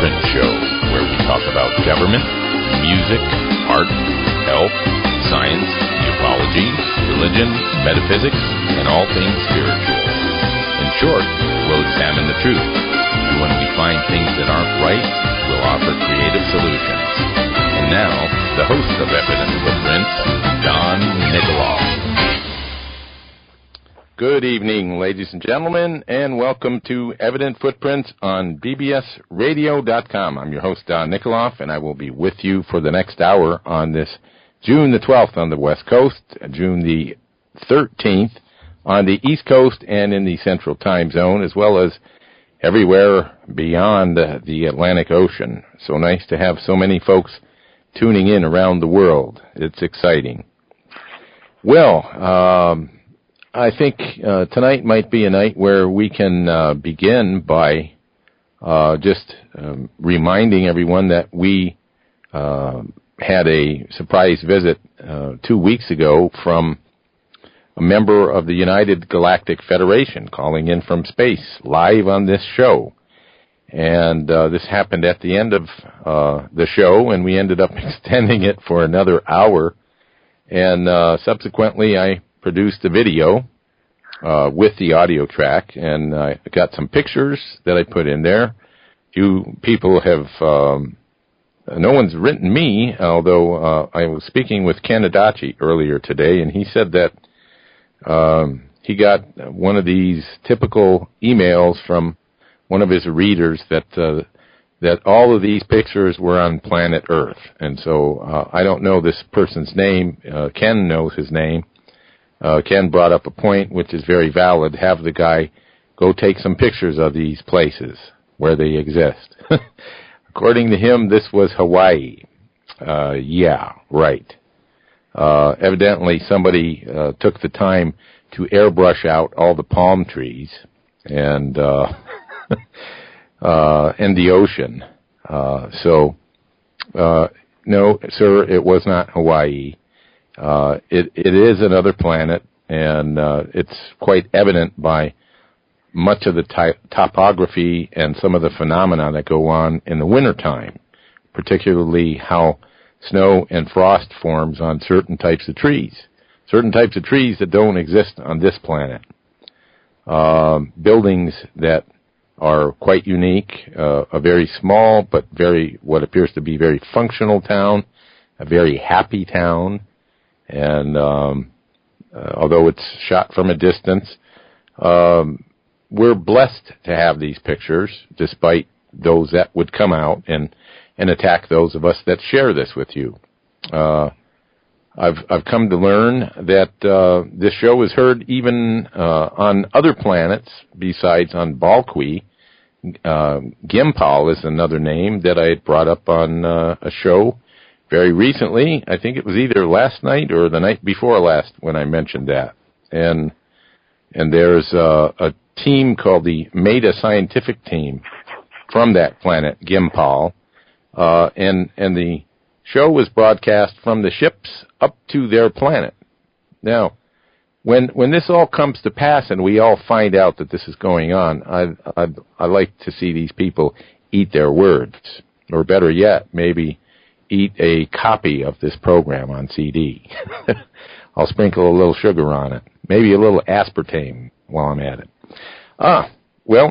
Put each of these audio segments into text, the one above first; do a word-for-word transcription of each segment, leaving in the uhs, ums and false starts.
Footprint Show, where we talk about government, music, art, health, science, ufology, religion, metaphysics, and all things spiritual. In short, we'll examine the truth, and when we find things that aren't right, we'll offer creative solutions. And now, the host of Evident Footprints, Don Nikoloff. Good evening, ladies and gentlemen, and welcome to Evident Footprints on B B S radio dot com. I'm your host, Don Nikoloff, and I will be with you for the next hour on this June the twelfth on the West Coast, June the thirteenth on the East Coast and in the Central Time Zone, as well as everywhere beyond the Atlantic Ocean. So nice to have so many folks tuning in around the world. It's exciting. Well, um... I think uh, tonight might be a night where we can uh, begin by uh, just um, reminding everyone that we uh, had a surprise visit uh, two weeks ago from a member of the United Galactic Federation calling in from space live on this show. And uh, this happened at the end of uh, the show, and we ended up extending it for another hour. And uh, subsequently, I produced a video uh, with the audio track, and I got some pictures that I put in there. You people have, um, no one's written me, although uh, I was speaking with Ken Adachi earlier today, and he said that um, he got one of these typical emails from one of his readers that uh, that all of these pictures were on planet Earth. And so uh, I don't know this person's name. Uh, Ken knows his name. Uh, Ken brought up a point which is very valid. Have the guy go take some pictures of these places where they exist. According to him, this was Hawaii. Uh, yeah, right. Uh, evidently somebody uh, took the time to airbrush out all the palm trees and uh, uh, and the ocean. Uh, so, uh, no, sir, it was not Hawaii. Uh, it, it is another planet, and uh, it's quite evident by much of the ty- topography and some of the phenomena that go on in the wintertime, particularly how snow and frost forms on certain types of trees, certain types of trees that don't exist on this planet. Um, buildings that are quite unique, uh, a very small but very, what appears to be very functional town, a very happy town. And um, uh, although it's shot from a distance, um, we're blessed to have these pictures, despite those that would come out and, and attack those of us that share this with you. Uh, I've I've come to learn that uh, this show is heard even uh, on other planets besides on Balqui. Uh, Gimpal is another name that I had brought up on uh, a show very recently. I think it was either last night or the night before last when I mentioned that. And and there's uh, a team called the Meta Scientific Team from that planet, Gimpal, uh, and and the show was broadcast from the ships up to their planet. Now, when when this all comes to pass and we all find out that this is going on, I I I like to see these people eat their words, or better yet, maybe eat a copy of this program on C D. I'll sprinkle a little sugar on it. Maybe a little aspartame while I'm at it. Ah, well,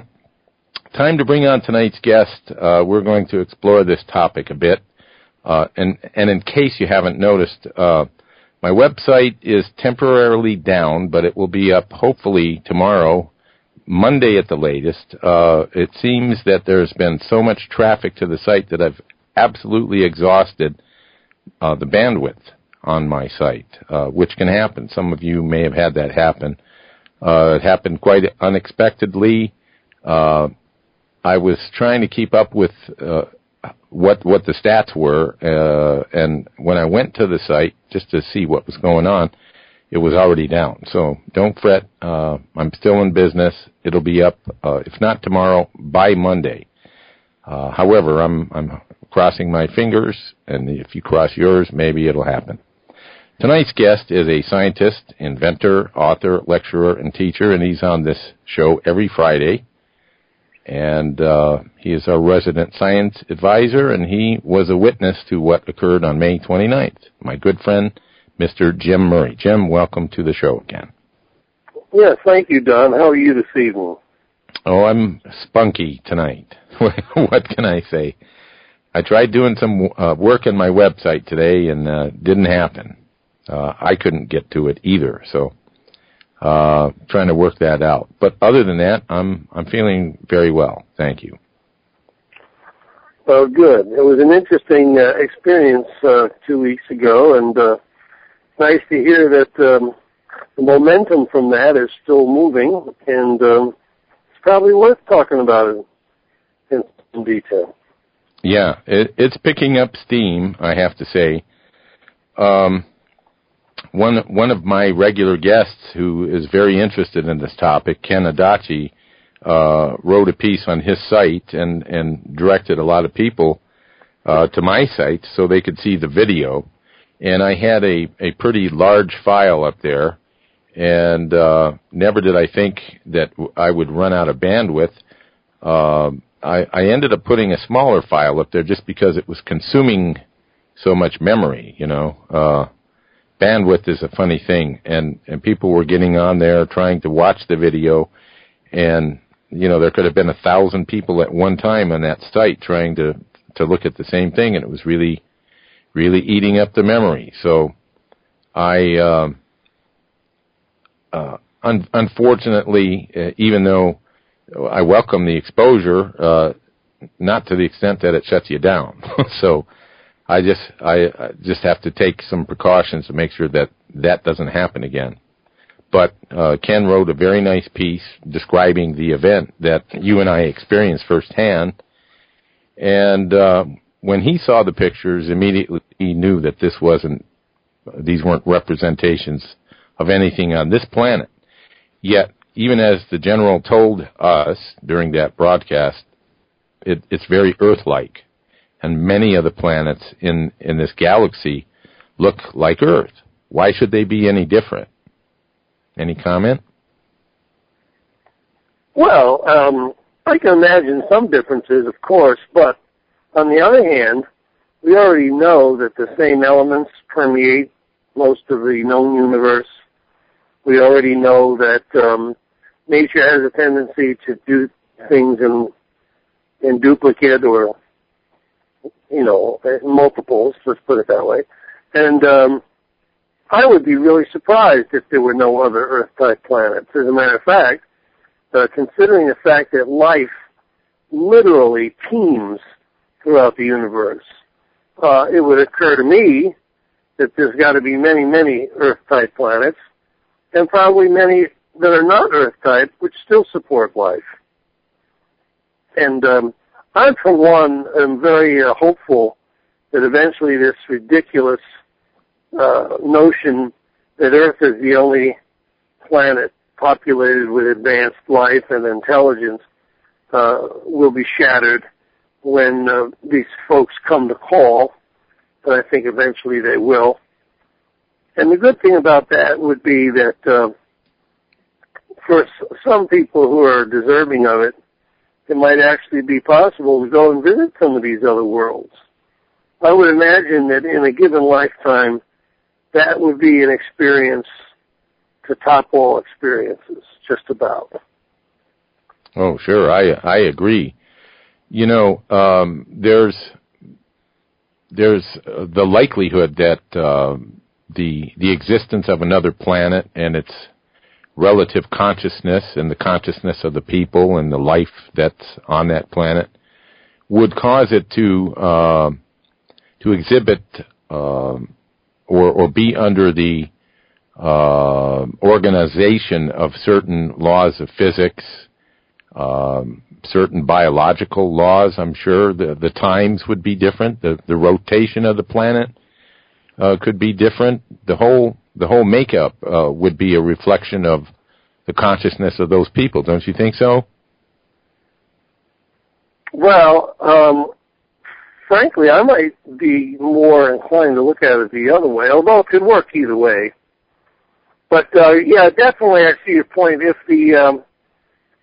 time to bring on tonight's guest. Uh, we're going to explore this topic a bit. Uh, and, and in case you haven't noticed, uh, my website is temporarily down, but it will be up hopefully tomorrow, Monday at the latest. Uh, it seems that there's been so much traffic to the site that I've absolutely exhausted uh, the bandwidth on my site, uh, which can happen. Some of you may have had that happen. Uh, it happened quite unexpectedly. Uh, I was trying to keep up with uh, what what the stats were, uh, and when I went to the site just to see what was going on, it was already down. So don't fret. Uh, I'm still in business. It'll be up, uh, if not tomorrow, by Monday. Uh, however, I'm I'm crossing my fingers, and if you cross yours, maybe it'll happen. Tonight's guest is a scientist, inventor, author, lecturer, and teacher, and he's on this show every Friday. And uh, he is our resident science advisor, and he was a witness to what occurred on May twenty-ninth. My good friend, Mister Jim Murray. Jim, welcome to the show again. Yes, thank you, Don. How are you this evening? Oh, I'm spunky tonight. What can I say? I tried doing some uh, work on my website today, and uh, didn't happen. Uh, I couldn't get to it either, so uh, trying to work that out. But other than that, I'm I'm feeling very well. Thank you. Oh, good. It was an interesting uh, experience uh, two weeks ago, and uh, nice to hear that um, the momentum from that is still moving, and um, it's probably worth talking about it in some detail. Yeah, it, it's picking up steam, I have to say. Um, one one of my regular guests who is very interested in this topic, Ken Adachi, uh, wrote a piece on his site and, and directed a lot of people uh, to my site so they could see the video. And I had a, a pretty large file up there, and uh, never did I think that I would run out of bandwidth. Uh, I, I ended up putting a smaller file up there just because it was consuming so much memory, you know. Uh, bandwidth is a funny thing, and, and people were getting on there trying to watch the video, and, you know, there could have been a thousand people at one time on that site trying to, to look at the same thing, and it was really, really eating up the memory. So I, uh, uh, un- unfortunately, uh, even though I welcome the exposure, uh, not to the extent that it shuts you down. So I just I, I just have to take some precautions to make sure that that doesn't happen again. But uh, Ken wrote a very nice piece describing the event that you and I experienced firsthand. And uh, when he saw the pictures, immediately he knew that this wasn't, these weren't representations of anything on this planet. Yet, even as the general told us during that broadcast, it, it's very Earth-like. And many of the planets in, in this galaxy look like Earth. Why should they be any different? Any comment? Well, um, I can imagine some differences, of course, but on the other hand, we already know that the same elements permeate most of the known universe. We already know that um, nature has a tendency to do things in in duplicate or, you know, multiples, let's put it that way. And um, I would be really surprised if there were no other Earth-type planets. As a matter of fact, uh, considering the fact that life literally teems throughout the universe, uh, it would occur to me that there's got to be many, many Earth-type planets, and probably many that are not Earth-type, which still support life. And um, I, for one, am very uh, hopeful that eventually this ridiculous uh, notion that Earth is the only planet populated with advanced life and intelligence uh, will be shattered when uh, these folks come to call, and I think eventually they will. And the good thing about that would be that uh, for some people who are deserving of it, it might actually be possible to go and visit some of these other worlds. I would imagine that in a given lifetime, that would be an experience to top all experiences, just about. Oh, sure, I I agree. You know, um, there's there's uh, the likelihood that uh, the the existence of another planet and its relative consciousness and the consciousness of the people and the life that's on that planet would cause it to uh, to exhibit uh, or or be under the uh, organization of certain laws of physics, um, certain biological laws. I'm sure the the times would be different. The the rotation of the planet uh, could be different. The whole the whole makeup uh, would be a reflection of the consciousness of those people. Don't you think so? Well, um, frankly, I might be more inclined to look at it the other way, although it could work either way. But, uh, yeah, definitely I see your point. If the um,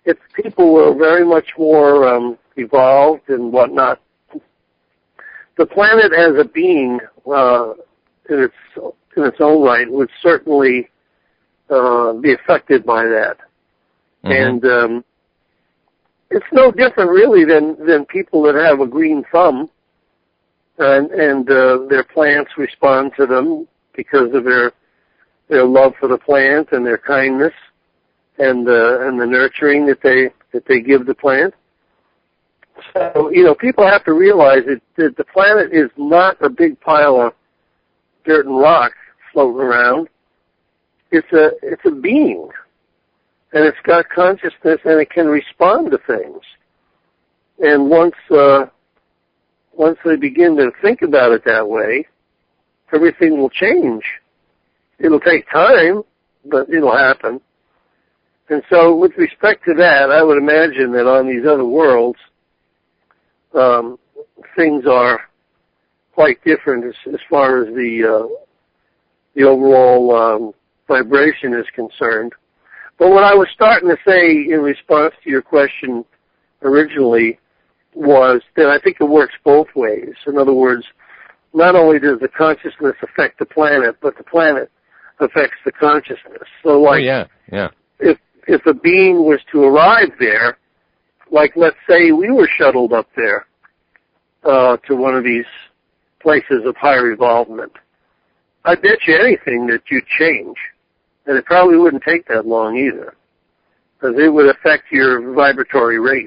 if people were very much more um, evolved and whatnot, the planet as a being uh, in its in its own right would certainly uh, be affected by that. Mm-hmm. And um, it's no different, really, than than people that have a green thumb, and and uh, their plants respond to them because of their their love for the plant and their kindness and uh, and the nurturing that they that they give the plant. So, you know, people have to realize that, that the planet is not a big pile of dirt and rock floating around. It's a it's a being, and it's got consciousness, and it can respond to things. And once uh, once they begin to think about it that way, everything will change. It'll take time, but it'll happen. And so, with respect to that, I would imagine that on these other worlds, Um, things are quite different as, as far as the uh, the overall um, vibration is concerned. But what I was starting to say in response to your question originally was that I think it works both ways. In other words, not only does the consciousness affect the planet, but the planet affects the consciousness. So, like, oh, yeah, yeah. if if a being was to arrive there, like, let's say we were shuttled up there uh, to one of these places of higher evolvement, I bet you anything that you'd change. And it probably wouldn't take that long either, because it would affect your vibratory rate.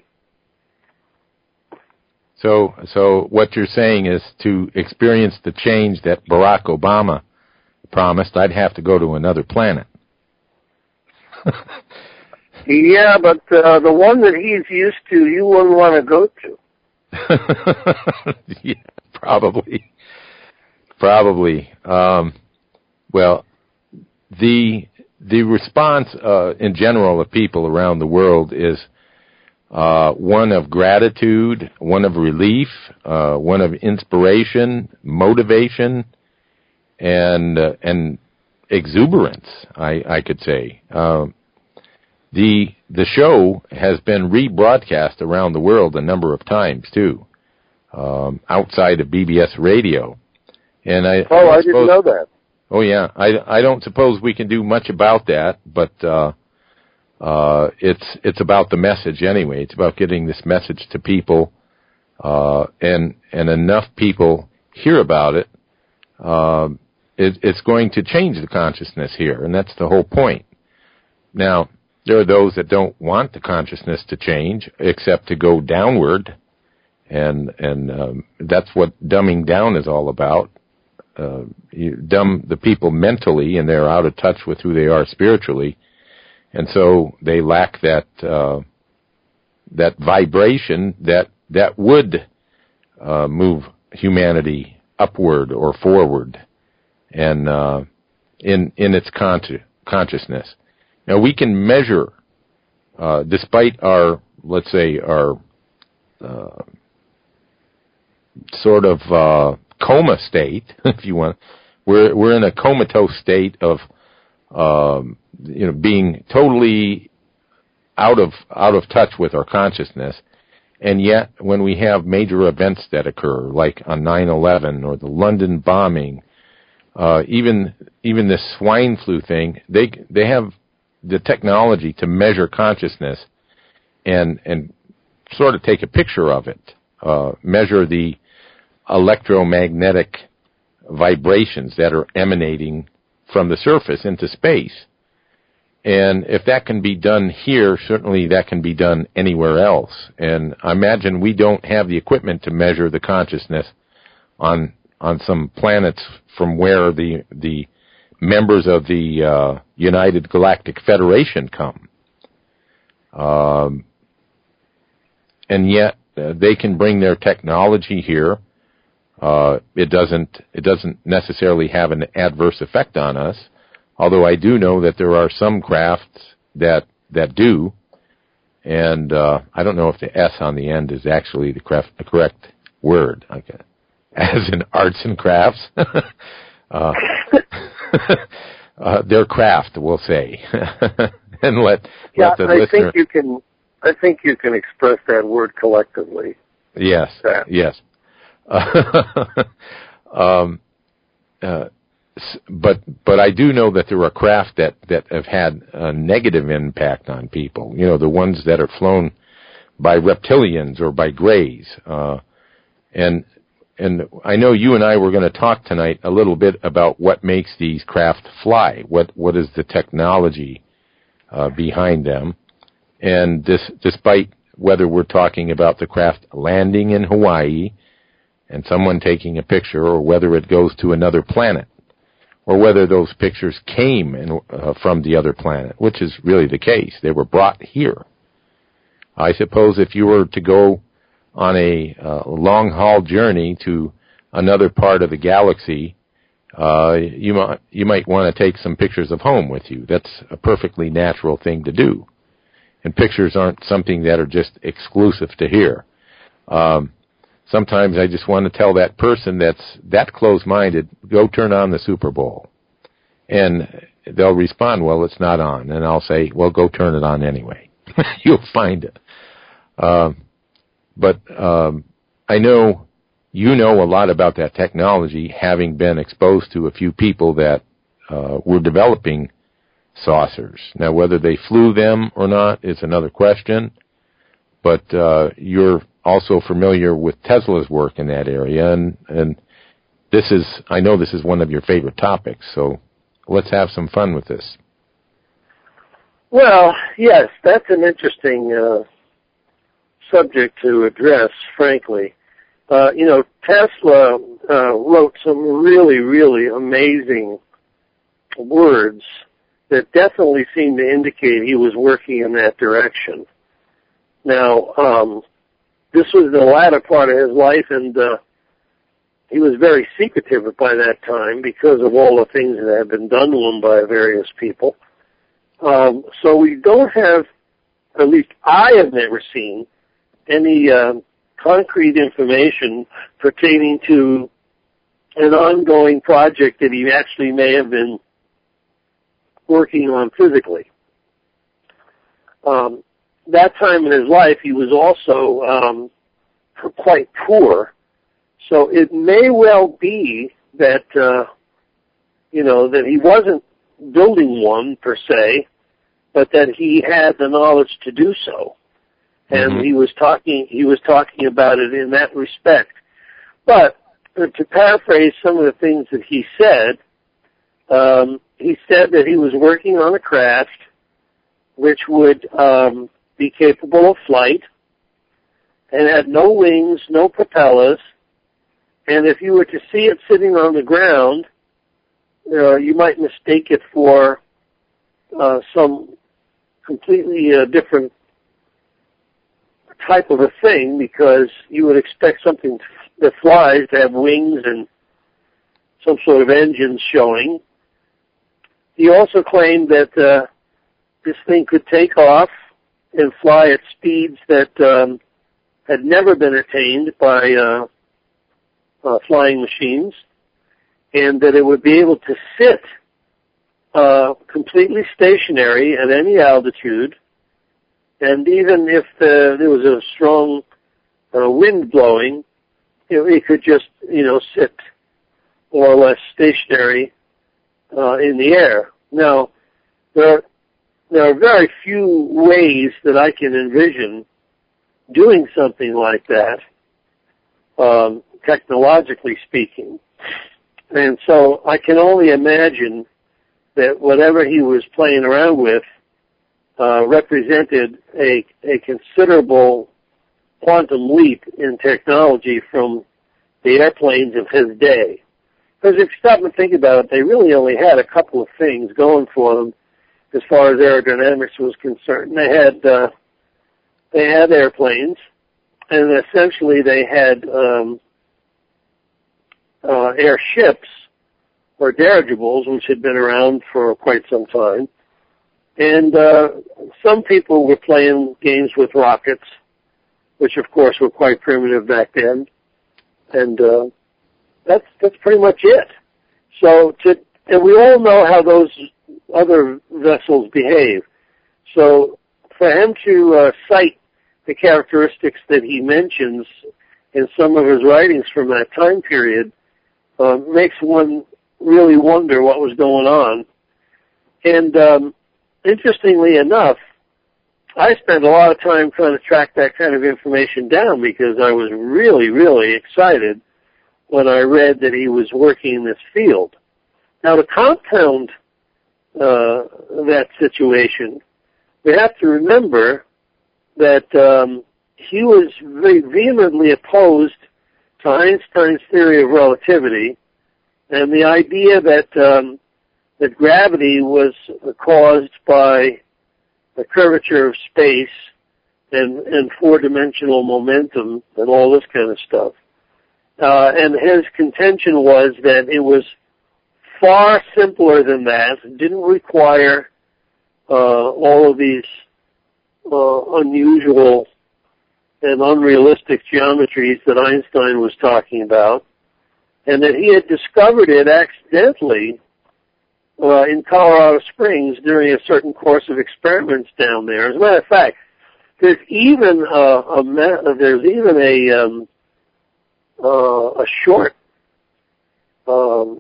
So, so what you're saying is to experience the change that Barack Obama promised, I'd have to go to another planet. Yeah, but uh, the one that he's used to, you wouldn't want to go to. Yeah, probably. Probably. Um, well, the the response uh, in general of people around the world is uh, one of gratitude, one of relief, uh, one of inspiration, motivation, and uh, and exuberance, I, I could say. Uh, The the show has been rebroadcast around the world a number of times too, um, outside of B B S radio. And I oh, I, I suppose, didn't know that. Oh yeah, I, I don't suppose we can do much about that, but uh, uh, it's it's about the message anyway. It's about getting this message to people, uh, and and enough people hear about it, uh, it. It's going to change the consciousness here, and that's the whole point. Now, there are those that don't want the consciousness to change, except to go downward, and and um, that's what dumbing down is all about. Uh, you dumb the people mentally, and they're out of touch with who they are spiritually, and so they lack that uh, that vibration that that would uh, move humanity upward or forward, and uh, in in its con- consciousness. Now, we can measure, uh, despite our, let's say, our uh, sort of uh, coma state, if you want. We're we're in a comatose state of, um, you know, being totally out of out of touch with our consciousness, and yet when we have major events that occur, like on nine eleven or the London bombing, uh, even even this swine flu thing, they they have the technology to measure consciousness and and sort of take a picture of it, uh, measure the electromagnetic vibrations that are emanating from the surface into space. And if that can be done here, certainly that can be done anywhere else. And I imagine we don't have the equipment to measure the consciousness on on some planets from where the the members of the uh, United Galactic Federation come. Um, and yet uh, they can bring their technology here. Uh, it doesn't it doesn't necessarily have an adverse effect on us, although I do know that there are some crafts that that do, and uh, I don't know if the S on the end is actually the, craft, the correct word, okay. As in arts and crafts. uh, uh, their craft, we'll say, and let yeah. let the I listener. think you can I think you can express that word collectively. Yes, that. yes. um, uh, but but I do know that there are craft that, that have had a negative impact on people. You know, the ones that are flown by reptilians or by greys. Uh, and and I know you and I were going to talk tonight a little bit about what makes these craft fly. What what is the technology uh, behind them? And this, despite whether we're talking about the craft landing in Hawaii and someone taking a picture, or whether it goes to another planet, or whether those pictures came in, uh, from the other planet, which is really the case. They were brought here. I suppose if you were to go on a uh, long-haul journey to another part of the galaxy, uh, you might, you might want to take some pictures of home with you. That's a perfectly natural thing to do. And pictures aren't something that are just exclusive to here. Um, sometimes I just want to tell that person that's that close-minded, go turn on the Super Bowl. And they'll respond, well, it's not on. And I'll say, well, go turn it on anyway. You'll find it. Um, but um, I know you know a lot about that technology, having been exposed to a few people that uh, were developing saucers. Now, whether they flew them or not is another question, but uh, you're also familiar with Tesla's work in that area, and, and this is, I know this is one of your favorite topics, so let's have some fun with this. Well, yes, that's an interesting uh, subject to address, frankly. Uh, you know, Tesla uh, wrote some really, really amazing words that definitely seemed to indicate he was working in that direction. Now, um, this was the latter part of his life, and uh, he was very secretive by that time because of all the things that had been done to him by various people. Um, so we don't have, at least I have never seen, any uh, concrete information pertaining to an ongoing project that he actually may have been working on physically. Um, that time in his life, he was also um, quite poor, so it may well be that uh, you know that he wasn't building one per se, but that he had the knowledge to do so, and mm-hmm. he was talking he was talking about it in that respect. But uh, to paraphrase some of the things that he said. Um, he said that he was working on a craft which would um, be capable of flight and had no wings, no propellers, and if you were to see it sitting on the ground, uh, you might mistake it for uh, some completely uh, different type of a thing, because you would expect something that flies to have wings and some sort of engines showing. He also claimed that uh, this thing could take off and fly at speeds that um, had never been attained by uh, uh, flying machines, and that it would be able to sit uh, completely stationary at any altitude, and even if the, there was a strong uh, wind blowing, you know, it could just, you know, sit more or less stationary Uh, in the air. Now, there are, there are very few ways that I can envision doing something like that, um, technologically speaking. And so I can only imagine that whatever he was playing around with uh, represented a, a considerable quantum leap in technology from the airplanes of his day. Because if you stop and think about it, they really only had a couple of things going for them as far as aerodynamics was concerned. They had uh, they had airplanes, and essentially they had um, uh, airships or dirigibles, which had been around for quite some time. And uh, some people were playing games with rockets, which of course were quite primitive back then, and uh, That's that's pretty much it. So, to, and we all know how those other vessels behave. So, for him to uh, cite the characteristics that he mentions in some of his writings from that time period uh, makes one really wonder what was going on. And um, interestingly enough, I spent a lot of time trying to track that kind of information down because I was really, really excited when I read that he was working in this field. Now, to compound uh, that situation, we have to remember that um, he was very vehemently opposed to Einstein's theory of relativity and the idea that um, that gravity was caused by the curvature of space and, and four-dimensional momentum and all this kind of stuff. Uh, and his contention was that it was far simpler than that. It didn't require uh, all of these uh, unusual and unrealistic geometries that Einstein was talking about, and that he had discovered it accidentally uh, in Colorado Springs during a certain course of experiments down there. As a matter of fact, there's even a, a there's even a um, uh, a short um,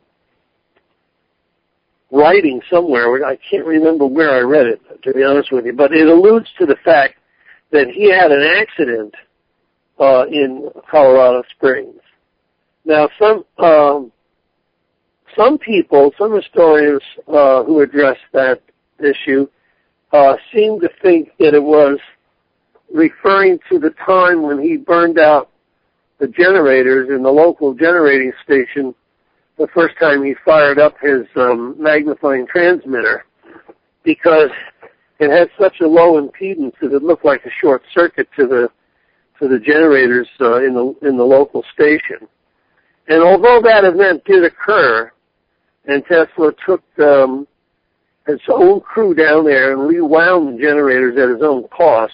writing somewhere. I can't remember where I read it, to be honest with you, but it alludes to the fact that he had an accident uh, in Colorado Springs. Now, some um, some people, some historians uh, who address that issue uh, seem to think that it was referring to the time when he burned out the generators in the local generating station the first time he fired up his um, magnifying transmitter, because it had such a low impedance that it looked like a short circuit to the to the generators uh, in the in the local station. And although that event did occur, and Tesla took um, his own crew down there and rewound the generators at his own cost,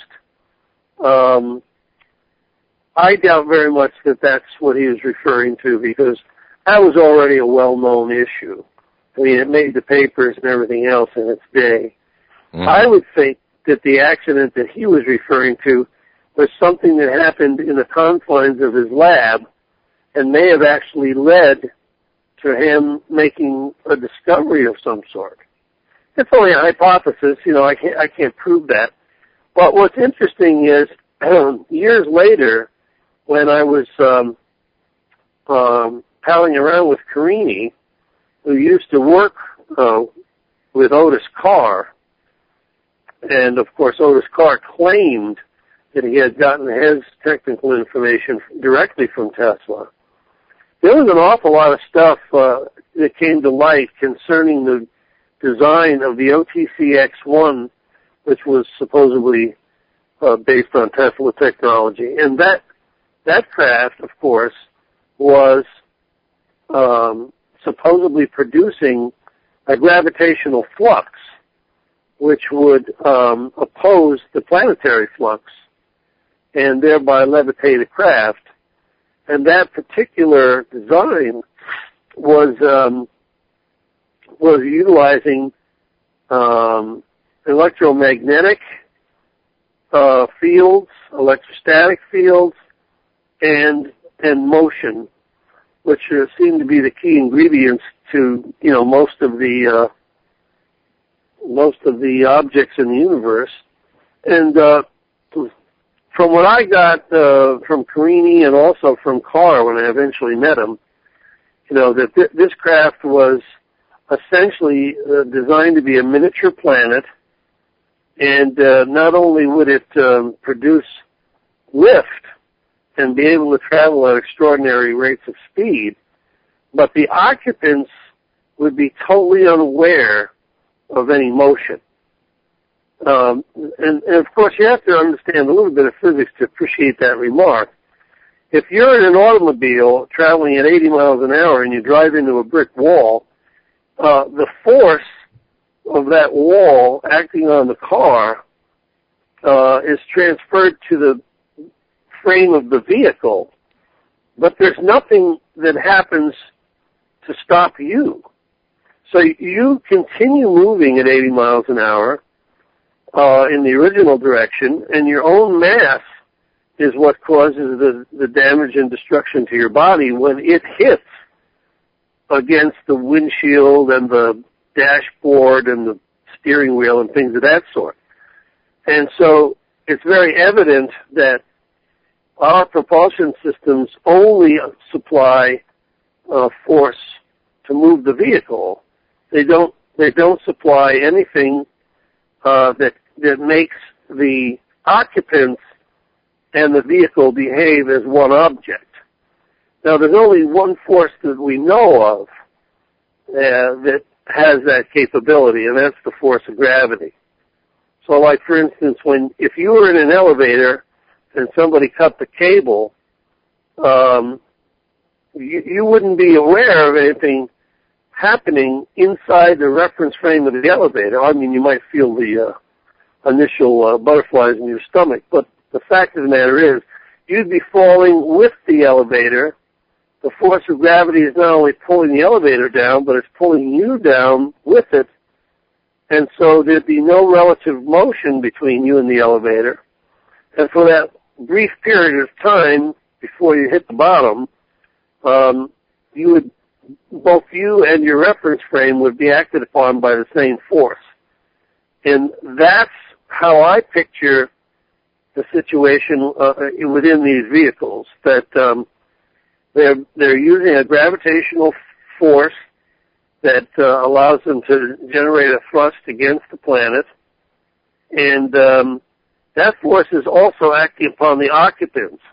um, I doubt very much that that's what he was referring to, because that was already a well-known issue. I mean, it made the papers and everything else in its day. Mm-hmm. I would think that the accident that he was referring to was something that happened in the confines of his lab and may have actually led to him making a discovery of some sort. It's only a hypothesis, you know, I can't, I can't prove that. But what's interesting is, years later, when I was um, um, palling around with Carini, who used to work uh, with Otis Carr, and of course Otis Carr claimed that he had gotten his technical information directly from Tesla. There was an awful lot of stuff uh, that came to light concerning the design of the O T C X one, which was supposedly uh, based on Tesla technology. And that that craft, of course, was um, supposedly producing a gravitational flux, which would um, oppose the planetary flux and thereby levitate a craft. And that particular design was um, was utilizing um, electromagnetic uh, fields, electrostatic fields, and and motion, which uh, seem to be the key ingredients to you know most of the uh, most of the objects in the universe. And uh, from what I got uh, from Carini and also from Carr when I eventually met him, you know, that th- this craft was essentially uh, designed to be a miniature planet, and uh, not only would it um, produce lift and be able to travel at extraordinary rates of speed, but the occupants would be totally unaware of any motion. Um, and, and, of course, you have to understand a little bit of physics to appreciate that remark. If you're in an automobile traveling at eighty miles an hour and you drive into a brick wall, uh, the force of that wall acting on the car uh, is transferred to the frame of the vehicle, but there's nothing that happens to stop you. So you continue moving at eighty miles an hour, uh, in the original direction, and your own mass is what causes the, the damage and destruction to your body when it hits against the windshield and the dashboard and the steering wheel and things of that sort. And so it's very evident that our propulsion systems only supply uh, force to move the vehicle. They don't. They don't supply anything uh, that that makes the occupants and the vehicle behave as one object. Now, there's only one force that we know of uh, that has that capability, and that's the force of gravity. So, like for instance, when if you were in an elevator and somebody cut the cable, um, you, you wouldn't be aware of anything happening inside the reference frame of the elevator. I mean, you might feel the uh, initial uh, butterflies in your stomach, but the fact of the matter is, you'd be falling with the elevator. The force of gravity is not only pulling the elevator down, but it's pulling you down with it, and so there'd be no relative motion between you and the elevator. And for that brief period of time before you hit the bottom, um, you would both you and your reference frame would be acted upon by the same force. And that's how I picture the situation uh, within these vehicles, that um, they're, they're using a gravitational force that uh, allows them to generate a thrust against the planet, and um, that force is also acting upon the occupants.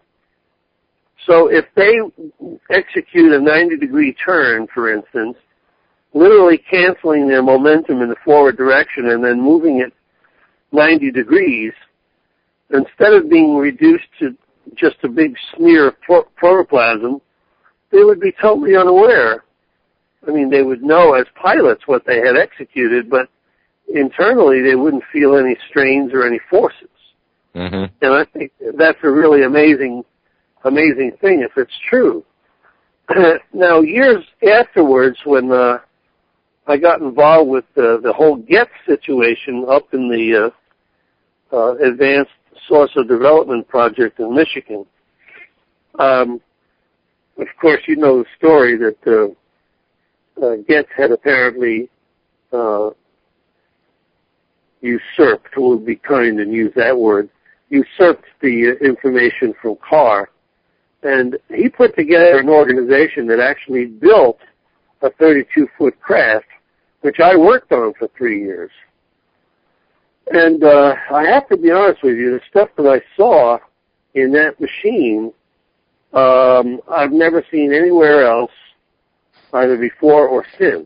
So if they execute a ninety degree turn, for instance, literally canceling their momentum in the forward direction and then moving it ninety degrees, instead of being reduced to just a big smear of pro- protoplasm, they would be totally unaware. I mean, they would know as pilots what they had executed, but internally they wouldn't feel any strains or any forces. Mm-hmm. And I think that's a really amazing amazing thing if it's true. Now, years afterwards, when uh, I got involved with the, the whole GETS situation up in the uh, uh, Advanced Source of Development Project in Michigan, um, of course, you know the story that uh, uh, GETS had apparently uh, usurped, we'll be kind and use that word, usurped the uh, information from Carr. And he put together an organization that actually built a thirty-two foot craft, which I worked on for three years. And uh, I have to be honest with you, the stuff that I saw in that machine, um, I've never seen anywhere else, either before or since.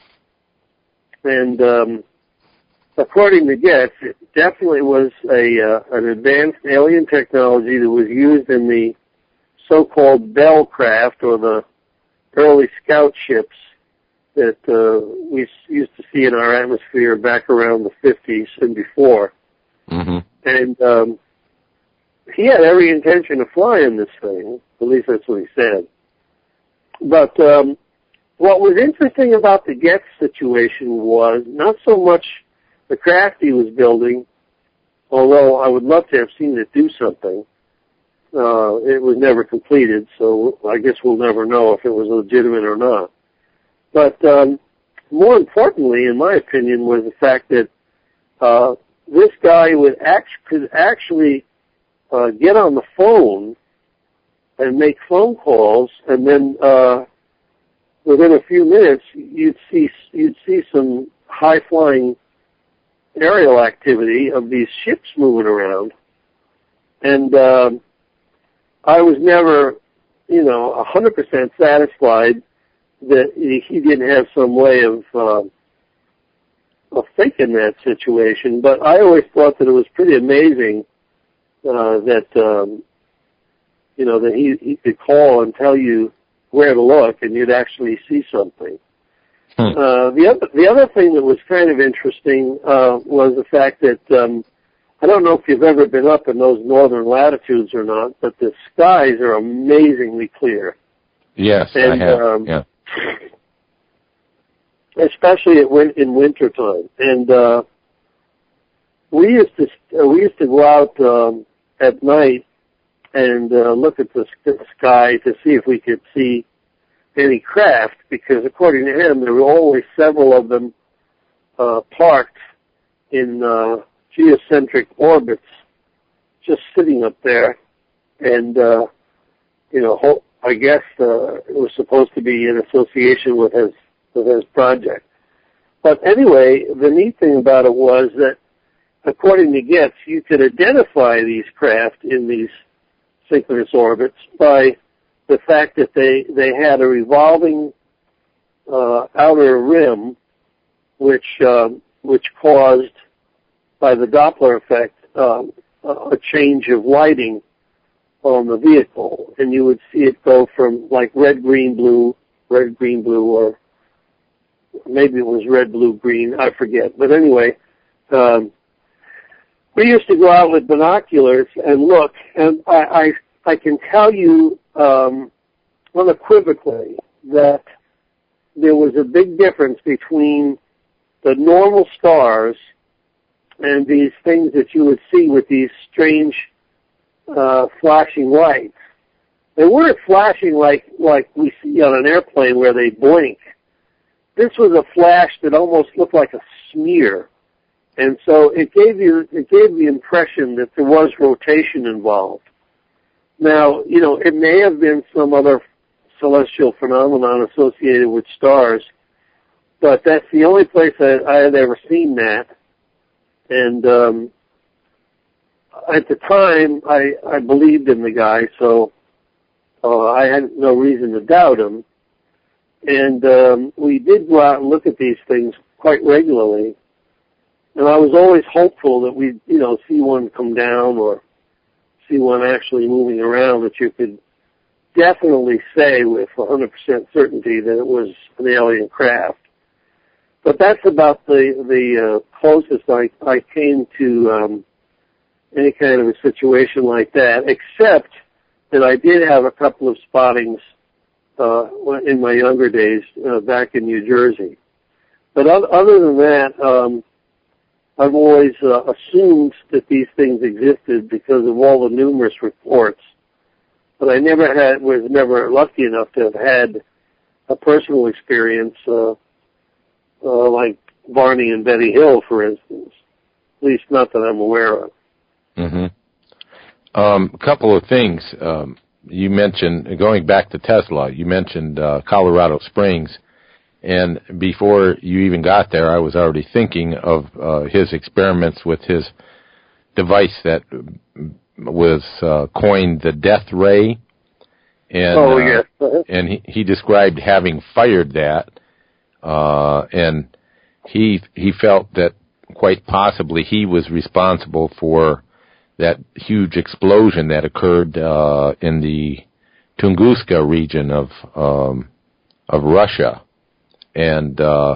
And um, according to GETS, it definitely was a uh, an advanced alien technology that was used in the so-called Bell craft, or the early scout ships that uh, we used to see in our atmosphere back around the fifties and before. Mm-hmm. And um, he had every intention of flying this thing. At least that's what he said. But um, what was interesting about the GETS situation was not so much the craft he was building, although I would love to have seen it do something. Uh, it was never completed, so I guess we'll never know if it was legitimate or not. But um, more importantly, in my opinion, was the fact that uh, this guy would act, could actually uh, get on the phone and make phone calls, and then uh, within a few minutes, you'd see you'd see some high-flying aerial activity of these ships moving around, and uh, I was never, you know, one hundred percent satisfied that he didn't have some way of uh, of thinking that situation. But I always thought that it was pretty amazing uh, that um, you know that he he could call and tell you where to look, and you'd actually see something. Hmm. Uh, the other the other thing that was kind of interesting uh, was the fact that. Um, I don't know if you've ever been up in those northern latitudes or not, but the skies are amazingly clear. Yes, and, I have. Um, yeah. Especially at win- in wintertime. And uh, we used to uh, we used to go out um, at night and uh, look at the, the sky to see if we could see any craft, because according to him, there were always several of them uh, parked in uh, geocentric orbits, just sitting up there, and uh, you know, ho- I guess uh, it was supposed to be in association with his with his project. But anyway, the neat thing about it was that, according to Getz, you could identify these craft in these synchronous orbits by the fact that they, they had a revolving uh, outer rim, which uh, which caused, by the Doppler effect, uh, a change of lighting on the vehicle, and you would see it go from like red, green, blue, red, green, blue, or maybe it was red, blue, green, I forget. But anyway, um, we used to go out with binoculars and look, and I, I, I can tell you um, unequivocally that there was a big difference between the normal stars and these things that you would see with these strange uh, flashing lights. They weren't flashing like, like we see on an airplane where they blink. This was a flash that almost looked like a smear. And so it gave you, it gave the impression that there was rotation involved. Now, you know, it may have been some other celestial phenomenon associated with stars, but that's the only place I, I had ever seen that. And um, at the time, I, I believed in the guy, so uh, I had no reason to doubt him. And um, we did go out and look at these things quite regularly. And I was always hopeful that we'd, you know, see one come down or see one actually moving around that you could definitely say with one hundred percent certainty that it was an alien craft. But that's about the the uh, closest I, I came to um, any kind of a situation like that, except that I did have a couple of spottings uh, in my younger days uh, back in New Jersey. But other than that, um, I've always uh, assumed that these things existed because of all the numerous reports. But I never had, was never lucky enough to have had a personal experience uh, uh, like Barney and Betty Hill, for instance. At least not that I'm aware of. Mm-hmm. Um, a couple of things. Um, you mentioned, going back to Tesla, you mentioned uh, Colorado Springs. And before you even got there, I was already thinking of uh, his experiments with his device that was uh, coined the death ray. And, oh, yes. Uh, and he, he described having fired that, uh, and he he felt that quite possibly he was responsible for that huge explosion that occurred uh, in the Tunguska region of um, of Russia. And uh,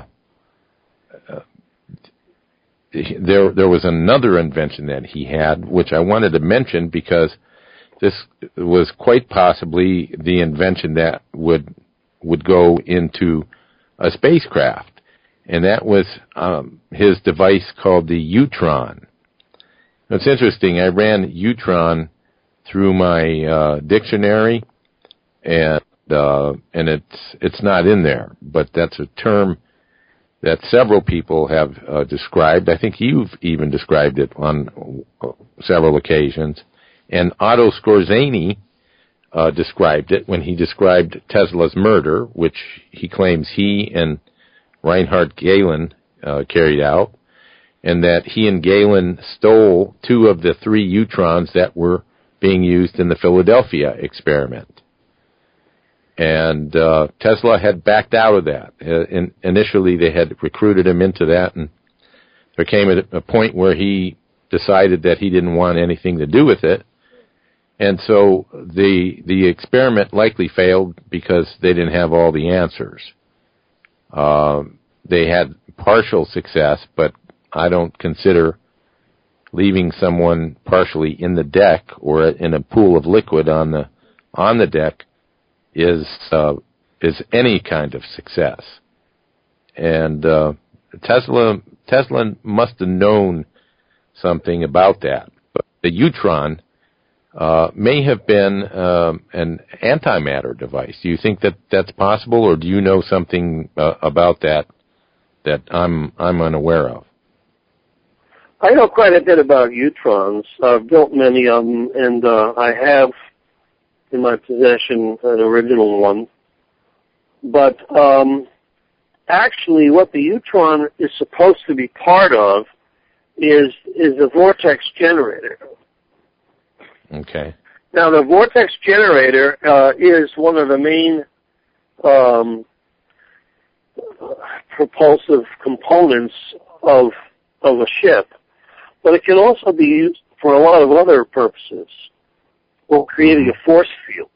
there there was another invention that he had, which I wanted to mention because this was quite possibly the invention that would would go into a spacecraft, and that was um, his device called the Utron. It's interesting. I ran Utron through my uh, dictionary, and Uh, and it's it's not in there, but that's a term that several people have uh, described. I think you've even described it on uh, several occasions. And Otto Skorzeny uh, described it when he described Tesla's murder, which he claims he and Reinhard Gehlen uh, carried out, and that he and Gehlen stole two of the three Utrons that were being used in the Philadelphia experiment. And uh, Tesla had backed out of that. Uh, in, initially, they had recruited him into that, and there came a, a point where he decided that he didn't want anything to do with it. And so the the experiment likely failed because they didn't have all the answers. Uh, they had partial success, but I don't consider leaving someone partially in the deck or in a pool of liquid on the on the deck is uh, is any kind of success. And uh, Tesla Tesla must have known something about that. But the Utron uh, may have been um, an antimatter device. Do you think that that's possible, or do you know something uh, about that that I'm I'm unaware of? I know quite a bit about Utrons. I've built many of them, and uh, I have in my possession an original one. But um, actually, what the Utron is supposed to be part of is is a vortex generator. Okay. Now, the vortex generator uh, is one of the main um, propulsive components of of a ship, but it can also be used for a lot of other purposes, or creating a force field.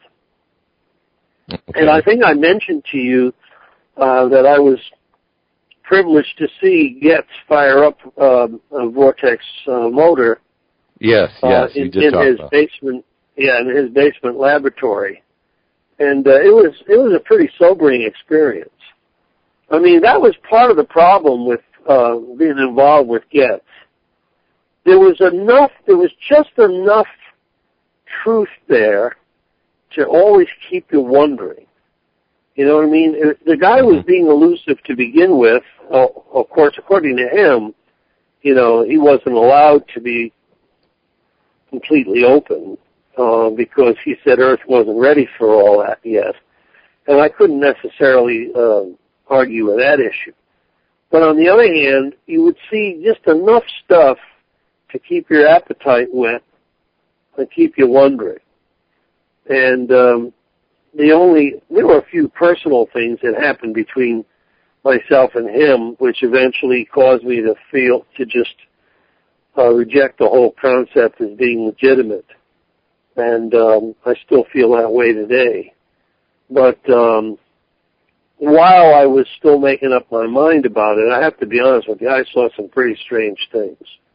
Okay. And I think I mentioned to you uh, that I was privileged to see Getz fire up uh, a vortex uh, motor. Yes, yes, uh, in, you did in talk his about. basement. Yeah, in his basement laboratory, and uh, it was it was a pretty sobering experience. I mean, that was part of the problem with uh, being involved with Getz. There was enough. There was just enough truth there to always keep you wondering. You know what I mean? The guy was being elusive to begin with. Uh, of course, according to him, you know, he wasn't allowed to be completely open uh, because he said Earth wasn't ready for all that yet. And I couldn't necessarily uh, argue with that issue. But on the other hand, you would see just enough stuff to keep your appetite whet and keep you wondering. And um, the only, there were a few personal things that happened between myself and him, which eventually caused me to feel, to just uh, reject the whole concept as being legitimate. And um, I still feel that way today. But um, while I was still making up my mind about it, I have to be honest with you, I saw some pretty strange things.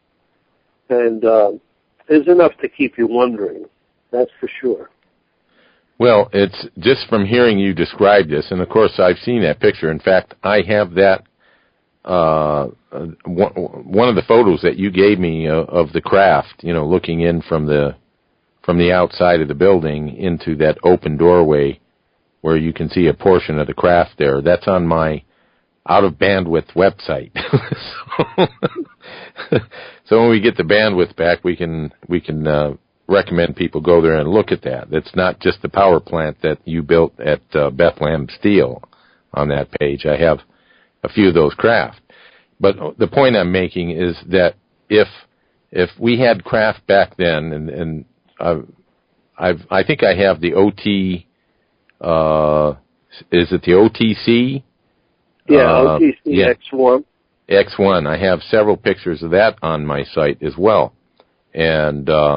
And uh, there's enough to keep you wondering, that's for sure. Well, it's just from hearing you describe this, and of course I've seen that picture. In fact, I have that, uh, one of the photos that you gave me uh, of the craft, you know, looking in from the, from the outside of the building into that open doorway where you can see a portion of the craft there. That's on my out of bandwidth website. so, so when we get the bandwidth back, we can, we can, uh, recommend people go there and look at that. It's not just the power plant that you built at uh, Bethlehem Steel on that page. I have a few of those craft. But the point I'm making is that if if we had craft back then, and, and I've, I've, I think I have the O T, uh, is it the O T C? Yeah, uh, O T C yeah, X one. X one. I have several pictures of that on my site as well. And uh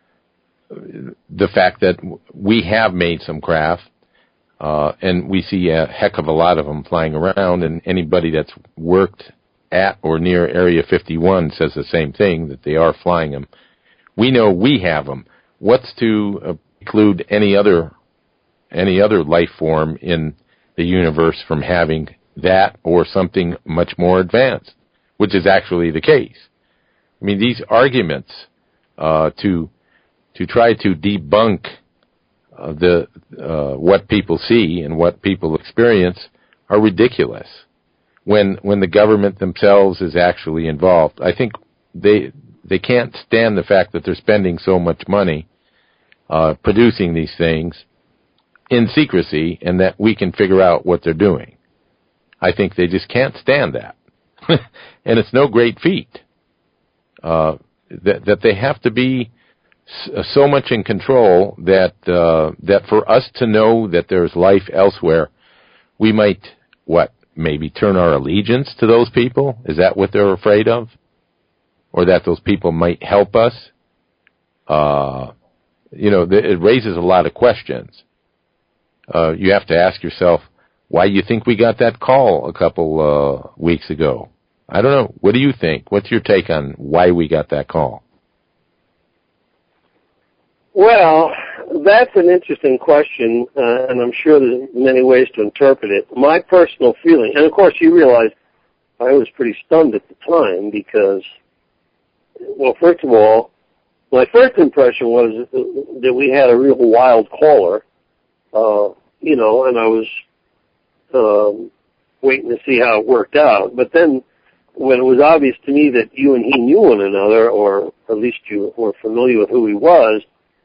the fact that we have made some craft, uh, and we see a heck of a lot of them flying around, and anybody that's worked at or near Area fifty-one says the same thing, that they are flying them. We know we have them. What's to uh, preclude any other, any other life form in the universe from having that or something much more advanced, which is actually the case? I mean, these arguments, uh, to to try to debunk uh, the uh, what people see and what people experience are ridiculous. When when the government themselves is actually involved, I think they they can't stand the fact that they're spending so much money uh, producing these things in secrecy, and that we can figure out what they're doing. I think they just can't stand that, and it's no great feat uh, that that they have to be so much in control that uh, that for us to know that there's life elsewhere, we might, what, maybe turn our allegiance to those people? Is that what they're afraid of? Or that those people might help us? Uh, you know, th- it raises a lot of questions. Uh, you have to ask yourself, why do you think we got that call a couple uh, weeks ago? I don't know. What do you think? What's your take on why we got that call? Well, that's an interesting question, uh, and I'm sure there's many ways to interpret it. My personal feeling, and of course you realize I was pretty stunned at the time because well, first of all, my first impression was that we had a real wild caller, uh, you know, and I was um, waiting to see how it worked out. But then when it was obvious to me that you and he knew one another, or at least you were familiar with who he was,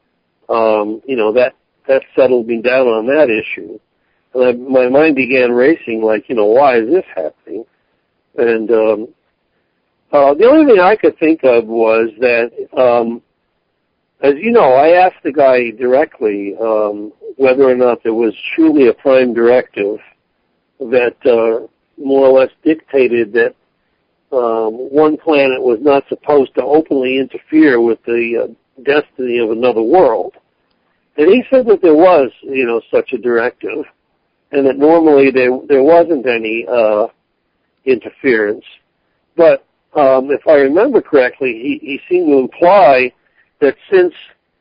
um, you know, that, that settled me down on that issue. And I, my mind began racing like, you know, why is this happening? And um, uh, the only thing I could think of was that, um, as you know, I asked the guy directly um, whether or not there was truly a prime directive that uh, more or less dictated that um, one planet was not supposed to openly interfere with the uh, destiny of another world. And he said that there was, you know, such a directive, and that normally there there wasn't any uh, interference. But um, if I remember correctly, he, he seemed to imply that since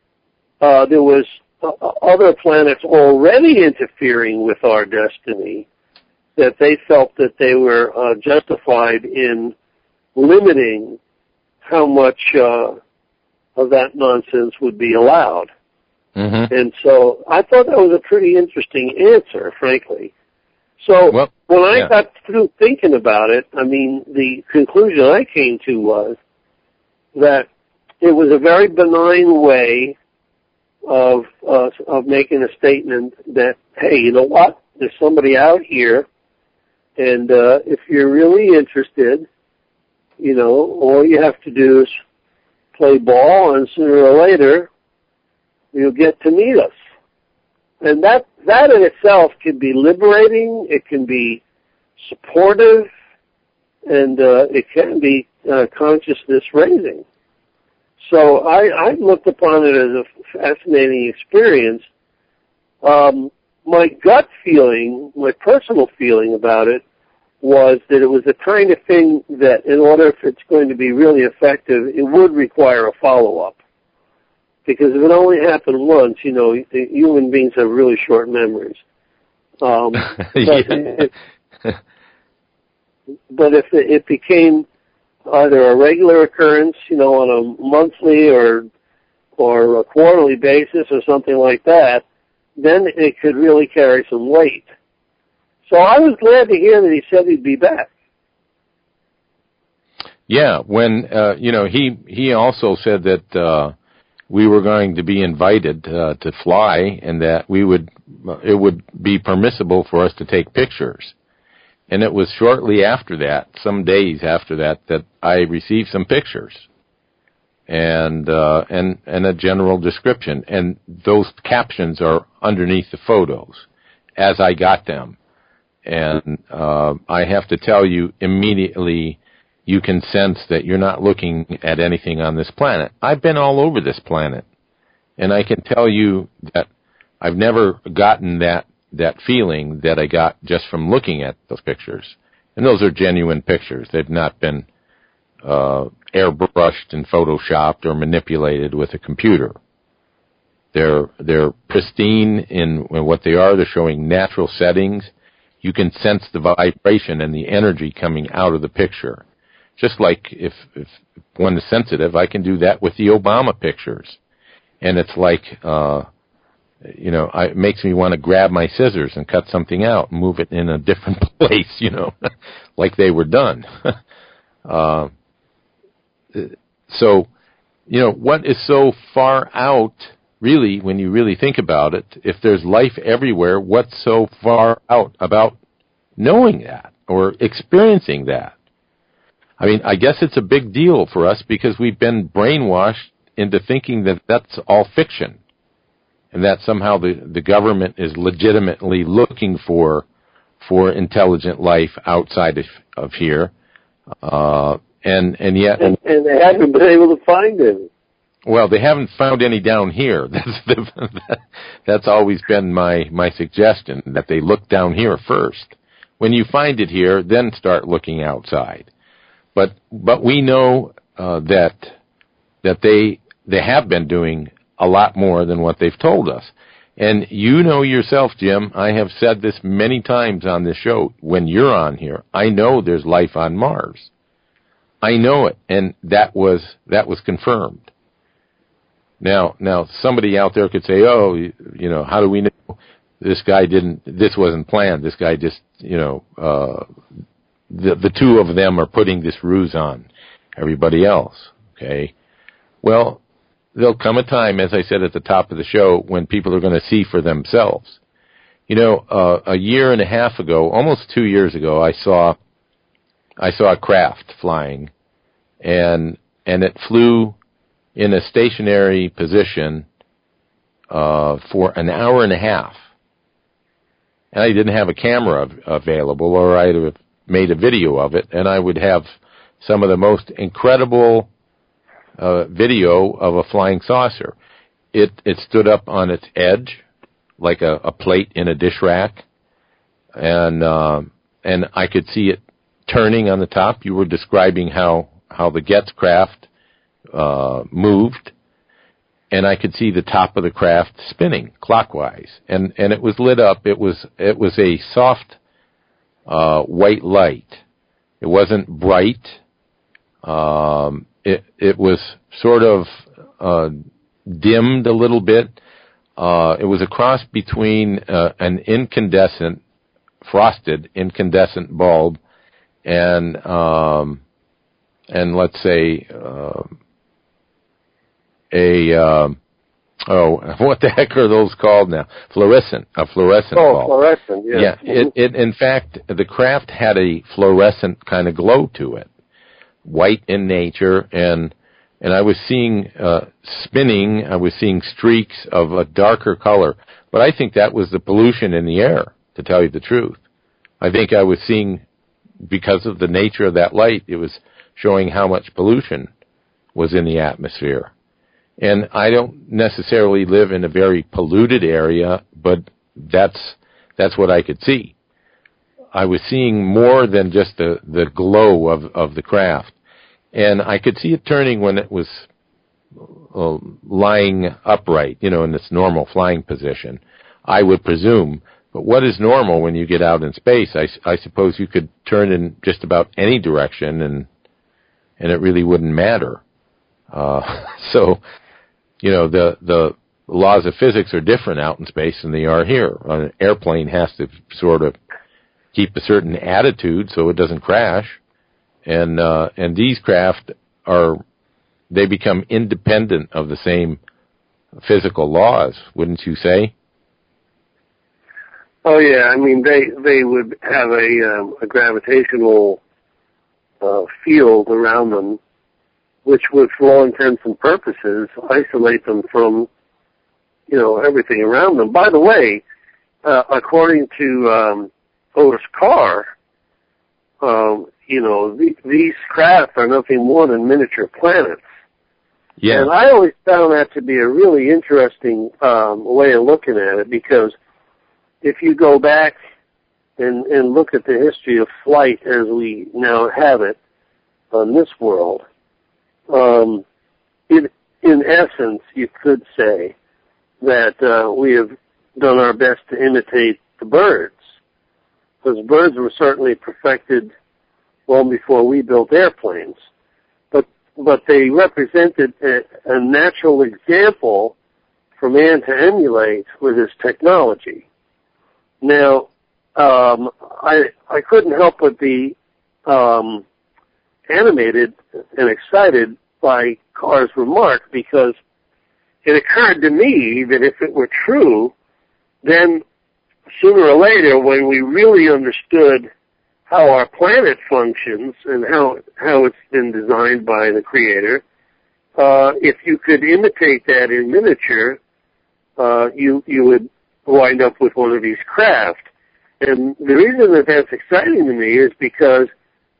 uh, there was uh, other planets already interfering with our destiny, that they felt that they were uh, justified in limiting how much uh, of that nonsense would be allowed. Mm-hmm. And so I thought that was a pretty interesting answer, frankly. So well, when I yeah. got through thinking about it, I mean, the conclusion I came to was that it was a very benign way of uh, of making a statement that, hey, you know what? There's somebody out here, and uh, if you're really interested, you know, all you have to do is play ball, and sooner or later, you'll get to meet us. And that that in itself can be liberating, it can be supportive, and uh, it can be uh, consciousness raising. So I, I looked upon it as a fascinating experience. Um, my gut feeling, my personal feeling about it, was that it was the kind of thing that in order for it's going to be really effective, it would require a follow-up. Because if it only happened once, you know, human beings have really short memories. Um, but, it, but if it, it became either a regular occurrence, you know, on a monthly or or a quarterly basis or something like that, then it could really carry some weight. So I was glad to hear that he said he'd be back. Yeah, when uh, you know, he he also said that. Uh, we were going to be invited uh, to fly, and that we would, it would be permissible for us to take pictures. And it was shortly after that, some days after that, that I received some pictures and uh, and and a general description. And those captions are underneath the photos as I got them. And uh, I have to tell you immediately, you can sense that you're not looking at anything on this planet. I've been all over this planet, and I can tell you that I've never gotten that that feeling that I got just from looking at those pictures. And those are genuine pictures. They've not been uh, airbrushed and photoshopped or manipulated with a computer. They're they're pristine in what they are. They're showing natural settings. You can sense the vibration and the energy coming out of the picture. Just like if, if one is sensitive, I can do that with the Obama pictures. And it's like, uh, you know, I, it makes me want to grab my scissors and cut something out and move it in a different place, you know, like they were done. uh, so, you know, what is so far out, really, when you really think about it, if there's life everywhere, what's so far out about knowing that or experiencing that? I mean, I guess it's a big deal for us because we've been brainwashed into thinking that that's all fiction and that somehow the, the government is legitimately looking for for intelligent life outside of, of here. Uh, and, and yet... And, and they haven't been able to find any. Well, they haven't found any down here. That's the, that's always been my, my suggestion, that they look down here first. When you find it here, then start looking outside. But but we know uh, that that they they have been doing a lot more than what they've told us. And you know yourself, Jim, I have said this many times on this show, when you're on here, I know there's life on Mars. I know it, and that was that was confirmed. Now, now somebody out there could say, "Oh, you, you know, how do we know this guy didn't? This wasn't planned. This guy just, you know, uh, the the two of them are putting this ruse on everybody else." Okay, well, there'll come a time, as I said at the top of the show, when people are going to see for themselves. You know, uh, a year and a half ago, almost two years ago, I saw I saw a craft flying, and and it flew in a stationary position uh, for an hour and a half. And I didn't have a camera available, or I'd have made a video of it, and I would have some of the most incredible uh, video of a flying saucer. It it stood up on its edge, like a, a plate in a dish rack, and uh, and I could see it turning on the top. You were describing how, how the Getz craft uh, moved, and I could see the top of the craft spinning clockwise, and, and it was lit up. It was it was a soft uh, white light. It wasn't bright. Um, it it was sort of uh, dimmed a little bit. Uh, it was a cross between uh, an incandescent, frosted incandescent bulb and um, and let's say uh, a um, oh, what the heck are those called now? Fluorescent, a fluorescent oh, bulb. fluorescent, yes. Yeah. It, it in fact, the craft had a fluorescent kind of glow to it, white in nature, and and I was seeing uh, spinning. I was seeing streaks of a darker color, but I think that was the pollution in the air. To tell you the truth, I think I was seeing, because of the nature of that light, it was showing how much pollution was in the atmosphere. And I don't necessarily live in a very polluted area, but that's that's what I could see. I was seeing more than just the, the glow of, of the craft. And I could see it turning when it was uh, lying upright, you know, in its normal flying position, I would presume. But what is normal when you get out in space? I, I suppose you could turn in just about any direction, and and it really wouldn't matter. Uh, so, you know, the the laws of physics are different out in space than they are here. An airplane has to sort of keep a certain attitude so it doesn't crash, and uh, and these craft are, they become independent of the same physical laws, wouldn't you say? Oh yeah, I mean they they would have a um, a gravitational uh, field around them, which would, for all intents and purposes, isolate them from, you know, everything around them. By the way, uh, according to um, Otis Carr, um, you know, the, these craft are nothing more than miniature planets. Yeah. And I always found that to be a really interesting um, way of looking at it, because if you go back and, and look at the history of flight as we now have it on this world, um, it, in essence, you could say that uh, we have done our best to imitate the birds, because birds were certainly perfected long before we built airplanes, but but they represented a, a natural example for man to emulate with his technology. Now, um, I I couldn't help but be um, animated and excited by Carr's remark, because it occurred to me that if it were true, then sooner or later, when we really understood how our planet functions and how how it's been designed by the Creator, uh, if you could imitate that in miniature, uh, you you would wind up with one of these craft. And the reason that that's exciting to me is because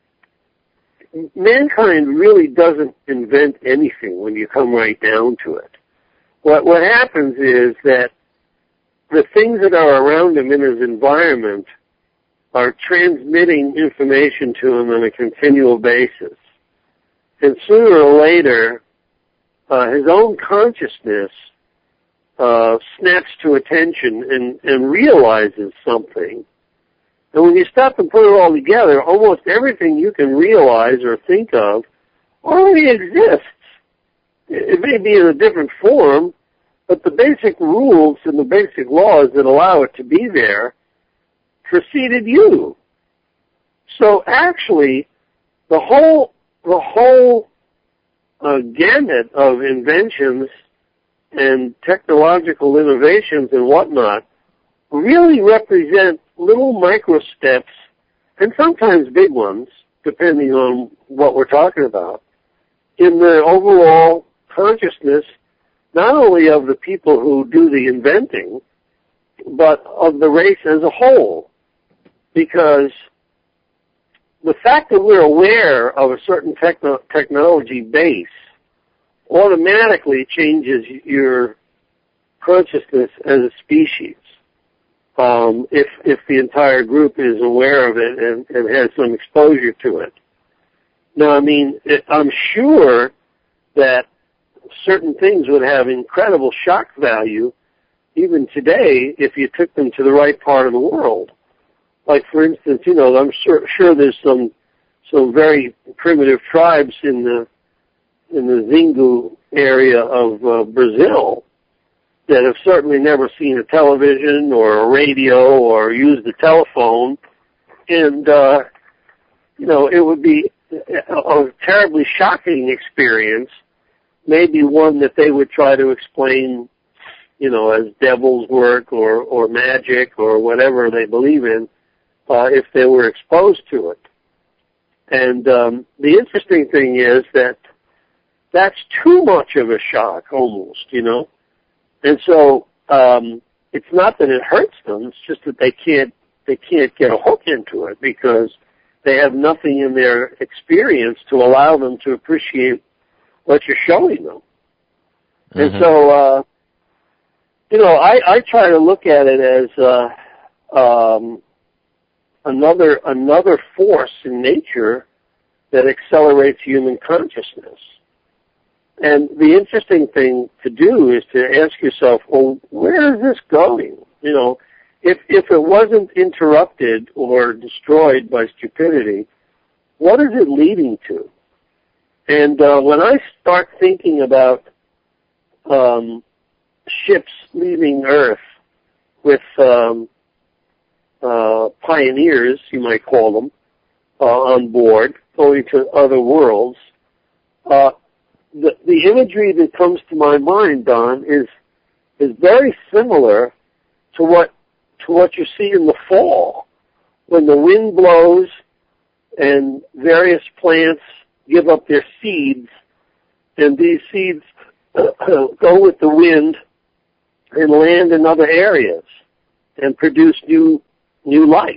mankind really doesn't invent anything when you come right down to it. What what happens is that the things that are around him in his environment are transmitting information to him on a continual basis. And sooner or later, uh, his own consciousness uh, snaps to attention and, and realizes something And when you stop and put it all together, almost everything you can realize or think of already exists. It may be in a different form, but the basic rules and the basic laws that allow it to be there preceded you. So actually, the whole the whole uh, gamut of inventions and technological innovations and whatnot really represent little micro steps, and sometimes big ones, depending on what we're talking about, in the overall consciousness, not only of the people who do the inventing, but of the race as a whole. Because the fact that we're aware of a certain techno- technology base automatically changes your consciousness as a species. Um, if if the entire group is aware of it and, and has some exposure to it. Now, I mean, it, I'm sure that certain things would have incredible shock value even today if you took them to the right part of the world. Like, for instance, you know, I'm sure, sure there's some some very primitive tribes in the in the Xingu area of uh, Brazil that have certainly never seen a television or a radio or used a telephone, and uh, you know, it would be a, a terribly shocking experience. Maybe one that they would try to explain, you know, as devil's work or or magic or whatever they believe in, uh, if they were exposed to it. And um, the interesting thing is that that's too much of a shock, almost, you know. And so um, it's not that it hurts them; it's just that they can't they can't get a hook into it because they have nothing in their experience to allow them to appreciate what you're showing them. Mm-hmm. And so, uh, you know, I, I try to look at it as uh, um, another another force in nature that accelerates human consciousness. And the interesting thing to do is to ask yourself, well, where is this going? You know, if if it wasn't interrupted or destroyed by stupidity, what is it leading to? And uh, when I start thinking about um, ships leaving Earth with um, uh, pioneers, you might call them, uh, on board, going to other worlds, uh, the, the imagery that comes to my mind, Don, is is very similar to what to what you see in the fall, when the wind blows and various plants give up their seeds, and these seeds go with the wind and land in other areas and produce new new life.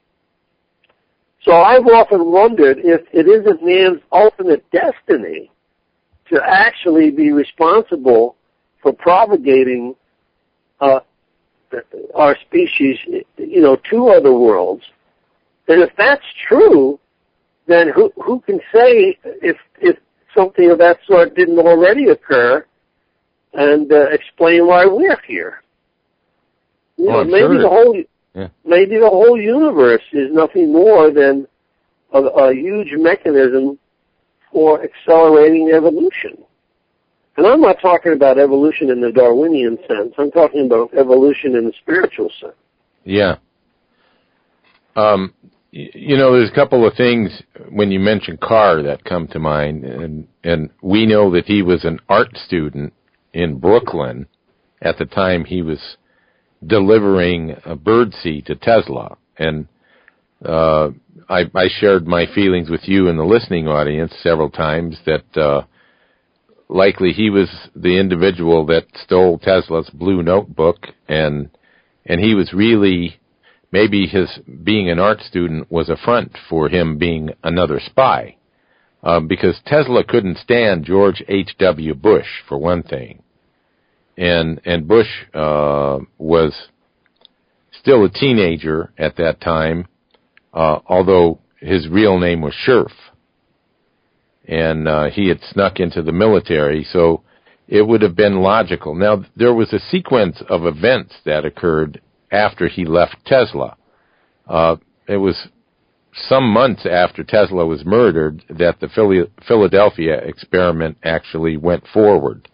So I've often wondered if it isn't man's ultimate destiny to actually be responsible for propagating uh, our species, you know, to other worlds. And if that's true, then who who can say if if something of that sort didn't already occur, and uh, explain why we're here? You know, well, maybe sure. the whole yeah. maybe the whole universe is nothing more than a, a huge mechanism for accelerating evolution. And I'm not talking about evolution in the Darwinian sense. I'm talking about evolution in the spiritual sense. Yeah. Um, you know, there's a couple of things when you mention Carr that come to mind, and and we know that he was an art student in Brooklyn at the time he was delivering a birdseed to Tesla, and uh, I, I shared my feelings with you and the listening audience several times that uh, likely he was the individual that stole Tesla's blue notebook, and and he was really, maybe his being an art student was a front for him being another spy, um, because Tesla couldn't stand George H W Bush, for one thing. And and Bush uh, was still a teenager at that time, uh, although his real name was Scherf. And uh, he had snuck into the military, so it would have been logical. Now, there was a sequence of events that occurred after he left Tesla. Uh, it was some months after Tesla was murdered that the Philly, Philadelphia experiment actually went forward.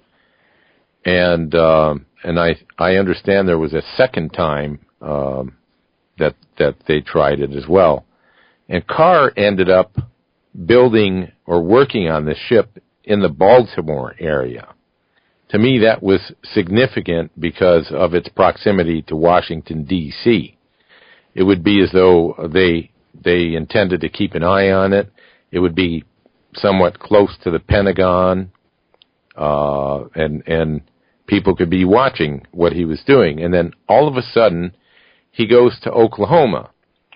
And um, and I I understand there was a second time um, that that they tried it as well. And Carr ended up building or working on the ship in the Baltimore area. To me, that was significant because of its proximity to Washington, D C It would be as though they they intended to keep an eye on it. It would be somewhat close to the Pentagon, uh, and and people could be watching what he was doing. And then all of a sudden, he goes to Oklahoma,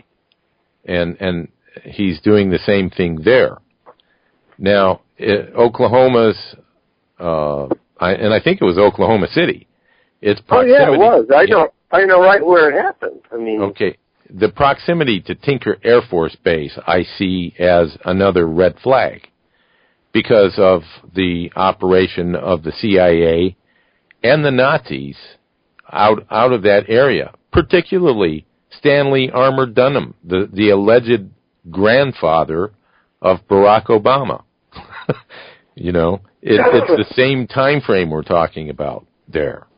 and and he's doing the same thing there. Now, it, Oklahoma's, uh, I, and I think it was Oklahoma City. Its proximity, oh yeah, it was. I know. I know right where it happened. I mean, okay, the proximity to Tinker Air Force Base I see as another red flag because of the operation of the C I A and the Nazis out out of that area, particularly Stanley Armour Dunham, the, the alleged grandfather of Barack Obama. You know, it, it's the same time frame we're talking about there.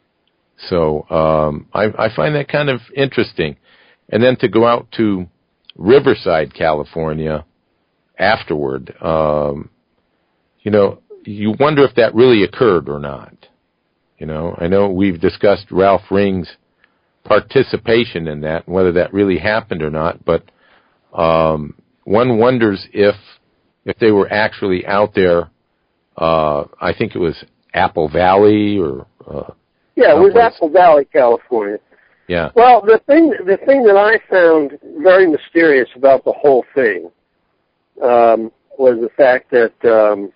So um, I, I find that kind of interesting. And then to go out to Riverside, California afterward, um, you know, you wonder if that really occurred or not. You know, I know we've discussed Ralph Ring's participation in that, and whether that really happened or not, but um, one wonders if if they were actually out there. Uh, I think it was Apple Valley or uh, yeah, it was someplace. Apple Valley, California. Yeah. Well, the thing the thing that I found very mysterious about the whole thing um, was the fact that um,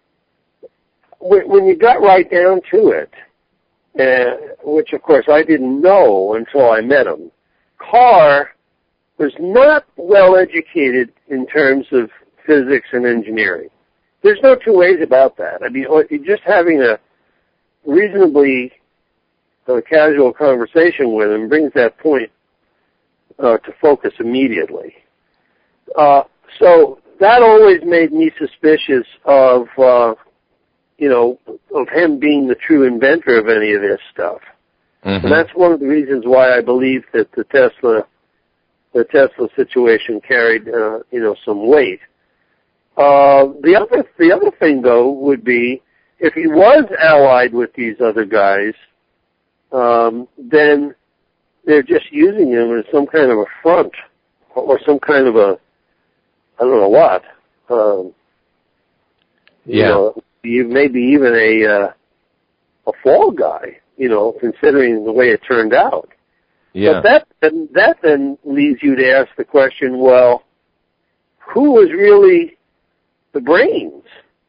when, when you got right down to it, uh, which of course I didn't know until I met him, Carr was not well educated in terms of physics and engineering. There's no two ways about that. I mean, just having a reasonably uh, casual conversation with him brings that point uh, to focus immediately. Uh, so that always made me suspicious of, uh, you know, of him being the true inventor of any of this stuff. Mm-hmm. And that's one of the reasons why I believe that the Tesla, the Tesla situation carried, uh, you know, some weight. Uh, the other, the other thing though would be if he was allied with these other guys, um, then they're just using him as some kind of a front or some kind of a, I don't know what. Um, yeah. You know, you maybe even a uh, a fall guy. You know, considering the way it turned out. Yeah. But that then, that then leads you to ask the question: well, who was really the brains?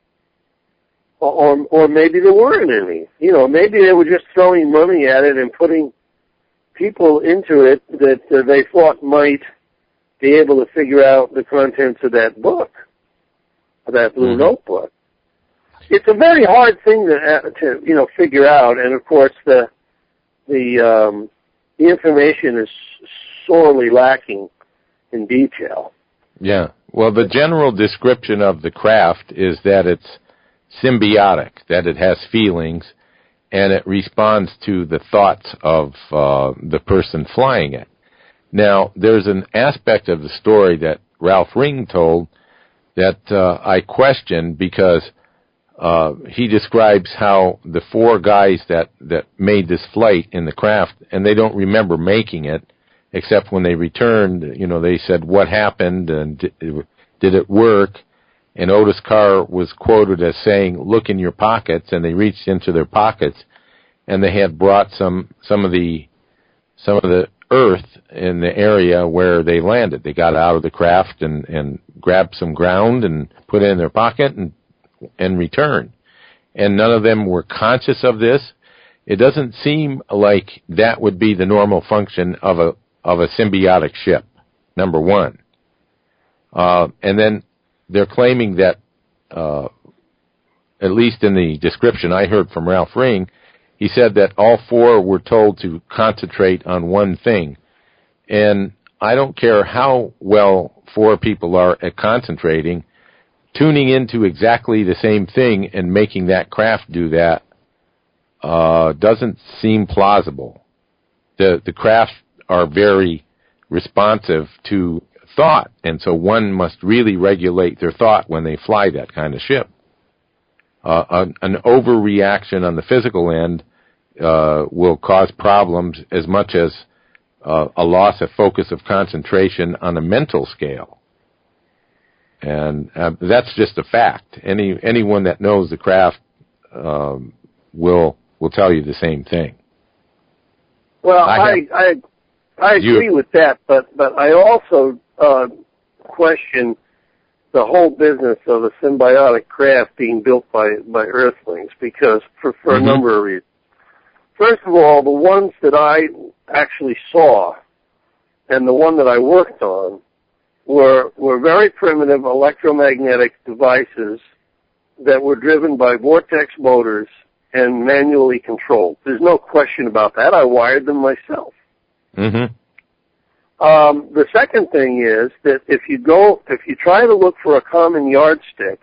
Or, or maybe there weren't any. You know, maybe they were just throwing money at it and putting people into it that uh, they thought might be able to figure out the contents of that book, that little mm-hmm. notebook. It's a very hard thing to, uh, to you know figure out, and of course the the um, the information is sorely lacking in detail. Yeah. Well, the general description of the craft is that it's symbiotic, that it has feelings, and it responds to the thoughts of uh, the person flying it. Now, there's an aspect of the story that Ralph Ring told that uh, I question because uh, he describes how the four guys that, that made this flight in the craft, and they don't remember making it, except when they returned, you know, they said, what happened, and did, did it work? And Otis Carr was quoted as saying, look in your pockets, and they reached into their pockets, and they had brought some, some of the, some of the earth in the area where they landed. They got out of the craft and, and grabbed some ground and put it in their pocket and, and returned. And none of them were conscious of this. It doesn't seem like that would be the normal function of a, of a symbiotic ship, number one. Uh, and then, they're claiming that, uh, at least in the description I heard from Ralph Ring, he said that all four were told to concentrate on one thing. And I don't care how well four people are at concentrating, tuning into exactly the same thing and making that craft do that uh, doesn't seem plausible. The the crafts are very responsive to thought, and so one must really regulate their thought when they fly that kind of ship. Uh, an, an overreaction on the physical end uh, will cause problems as much as uh, a loss of focus of concentration on a mental scale. And uh, that's just a fact. Any anyone that knows the craft um, will will tell you the same thing. Well, I I have, I, I agree you, with that, but but I also uh, question the whole business of a symbiotic craft being built by by Earthlings, because for for mm-hmm. a number of reasons. First of all, the ones that I actually saw and the one that I worked on were were very primitive electromagnetic devices that were driven by vortex motors and manually controlled. There's no question about that. I wired them myself. Mm-hmm. Um, the second thing is that if you go, if you try to look for a common yardstick,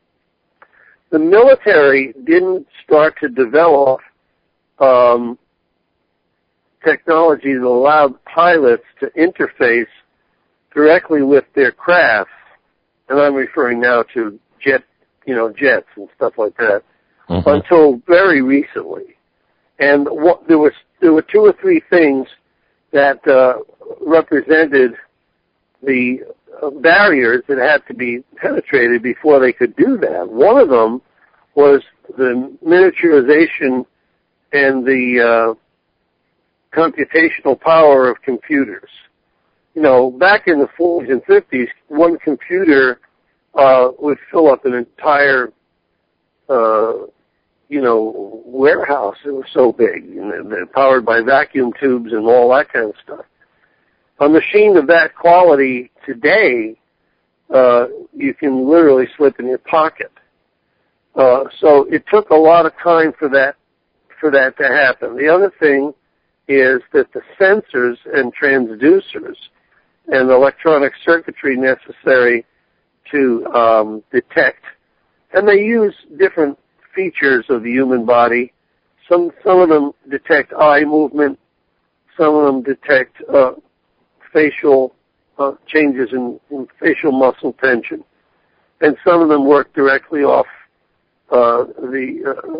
the military didn't start to develop um, technology that allowed pilots to interface directly with their crafts, and I'm referring now to jet, you know, jets and stuff like that, mm-hmm. until very recently. And what, there was there were two or three things that uh, represented the uh, barriers that had to be penetrated before they could do that. One of them was the miniaturization and the uh, computational power of computers. You know, back in the forties and fifties, one computer uh, would fill up an entire, uh, you know, warehouse. It was so big, and they're powered by vacuum tubes and all that kind of stuff. A machine of that quality today, uh, you can literally slip in your pocket. Uh, so it took a lot of time for that for that to happen. The other thing is that the sensors and transducers and electronic circuitry necessary to um, detect, and they use different features of the human body. Some some of them detect eye movement, some of them detect uh, facial uh, changes in, in facial muscle tension, and some of them work directly off uh, the uh,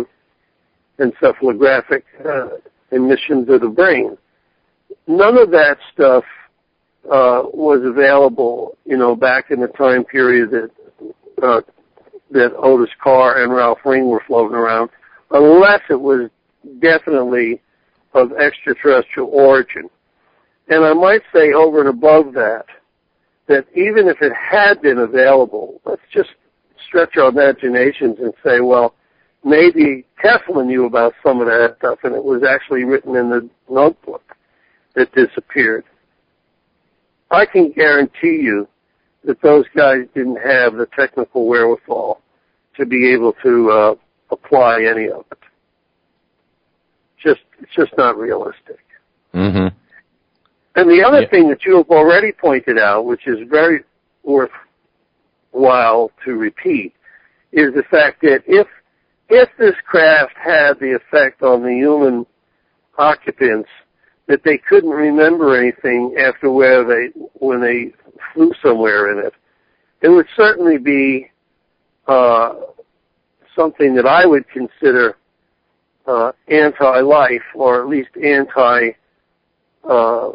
electroencephalographic uh, emissions of the brain. None of that stuff uh, was available, you know, back in the time period that uh, that Otis Carr and Ralph Ring were floating around, unless it was definitely of extraterrestrial origin. And I might say over and above that, that even if it had been available, let's just stretch our imaginations and say, well, maybe Tesla knew about some of that stuff and it was actually written in the notebook that disappeared. I can guarantee you that those guys didn't have the technical wherewithal to be able to uh, apply any of it. Just, it's just not realistic. Mm-hmm. And the other yeah. thing that you have already pointed out, which is very worthwhile to repeat, is the fact that if if this craft had the effect on the human occupants that they couldn't remember anything after where they when they flew somewhere in it, it would certainly be uh, something that I would consider uh, anti-life, or at least anti uh,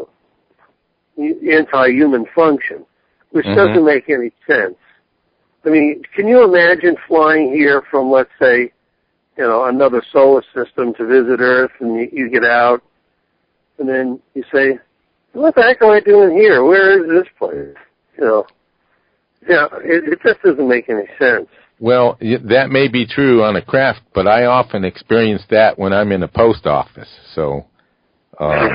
anti-human function, which mm-hmm. doesn't make any sense. I mean, can you imagine flying here from, let's say, you know, another solar system to visit Earth, and you, you get out, and then you say, what the heck am I doing here? Where is this place? You know, yeah, it, it just doesn't make any sense. Well, that may be true on a craft, but I often experience that when I'm in a post office, so... Uh...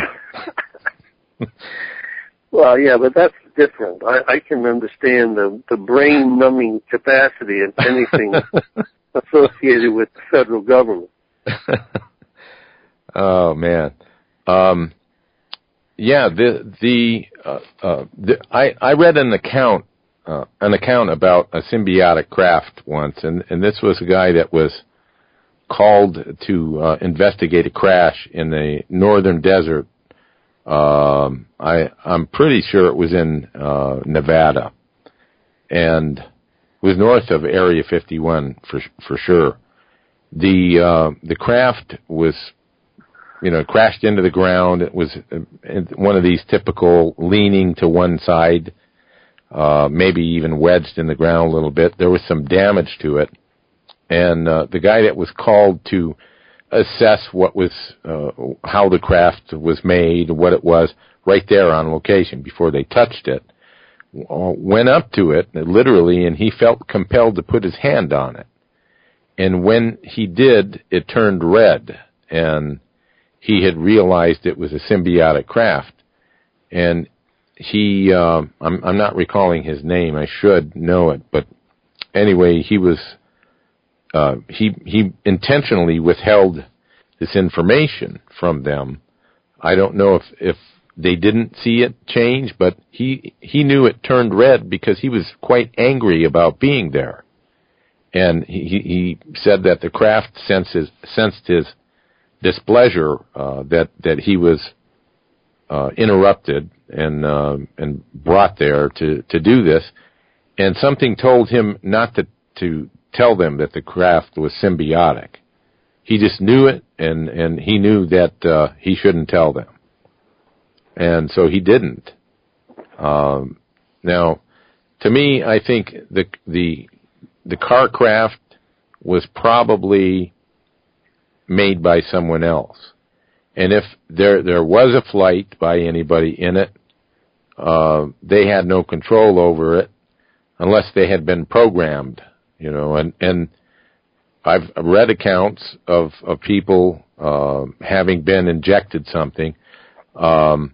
Well, yeah, but that's different. I, I can understand the, the brain-numbing capacity of anything associated with the federal government. Oh, man. Um, yeah, the the, uh, uh, the I I read an account uh, an account about a symbiotic craft once, and and this was a guy that was called to uh, investigate a crash in the northern desert. Um, I I'm pretty sure it was in uh, Nevada, and it was north of Area fifty-one for for sure. The uh, the craft was, you know, crashed into the ground. It was one of these typical leaning to one side, uh, maybe even wedged in the ground a little bit. There was some damage to it, and uh, the guy that was called to assess what was, uh, how the craft was made, what it was, right there on location before they touched it, went up to it literally, and he felt compelled to put his hand on it. And when he did, it turned red, and he had realized it was a symbiotic craft. And he, uh, I'm, I'm not recalling his name. I should know it, but anyway, he was, uh, he, he intentionally withheld this information from them. I don't know if, if they didn't see it change, but he, he knew it turned red because he was quite angry about being there. And he, he said that the craft senses, sensed his displeasure, uh, that, that he was, uh, interrupted and, uh, and brought there to, to do this. And something told him not to, to tell them that the craft was symbiotic. He just knew it, and, and he knew that, uh, he shouldn't tell them. And so he didn't. Um, now, to me, I think the, the, the car craft was probably made by someone else. And if there there was a flight by anybody in it, uh, they had no control over it unless they had been programmed, you know. And, and I've read accounts of, of people uh, having been injected something. Um,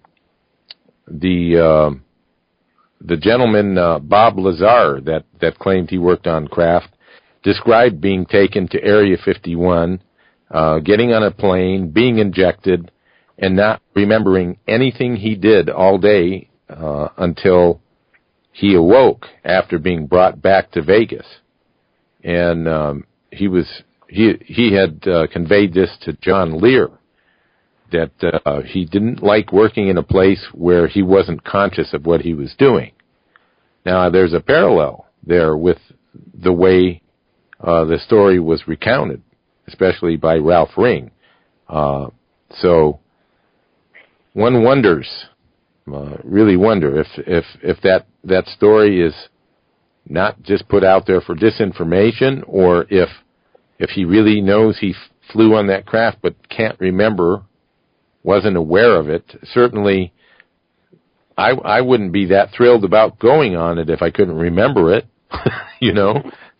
the uh, the gentleman, uh, Bob Lazar, that, that claimed he worked on craft, described being taken to Area fifty-one, uh, getting on a plane, being injected, and not remembering anything he did all day uh, until he awoke after being brought back to Vegas. And um, he was he he had uh, conveyed this to John Lear, that uh, he didn't like working in a place where he wasn't conscious of what he was doing. Now, there's a parallel there with the way uh, the story was recounted, especially by Ralph Ring. Uh, so one wonders, uh, really wonder if, if, if that, that story is not just put out there for disinformation, or if, if he really knows he f- flew on that craft but can't remember, wasn't aware of it. Certainly, I, I wouldn't be that thrilled about going on it if I couldn't remember it, you know?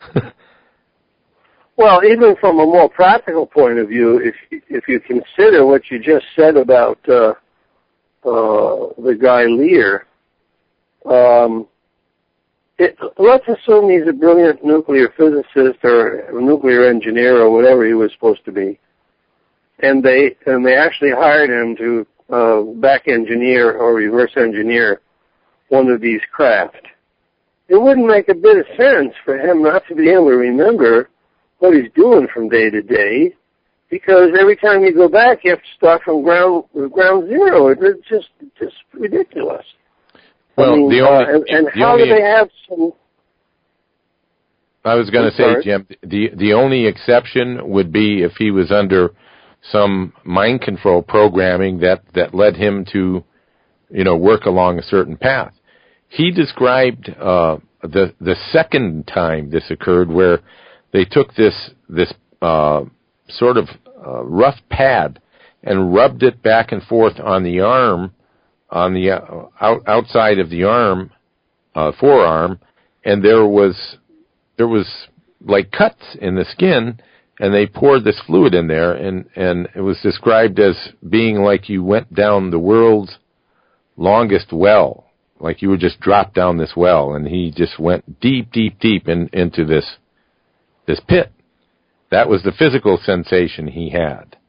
Well, even from a more practical point of view, if if you consider what you just said about uh, uh, the guy Lear, um, it, let's assume he's a brilliant nuclear physicist or a nuclear engineer or whatever he was supposed to be, and they and they actually hired him to uh, back engineer or reverse engineer one of these craft. It wouldn't make a bit of sense for him not to be able to remember what he's doing from day to day, because every time you go back, you have to start from ground ground zero. It's just just ridiculous. Well, I mean, the only, uh, and, and the how only, do they have some? I was going to say, sorry. Jim, the the only exception would be if he was under some mind control programming that, that led him to, you know, work along a certain path. He described uh, the the second time this occurred, where they took this this uh, sort of uh, rough pad and rubbed it back and forth on the arm, on the uh, out, outside of the arm, uh, forearm, and there was there was like cuts in the skin, and they poured this fluid in there, and, and it was described as being like you went down the world's longest well, like you were just dropped down this well, and he just went deep, deep, deep in, into this this pit. That was the physical sensation he had.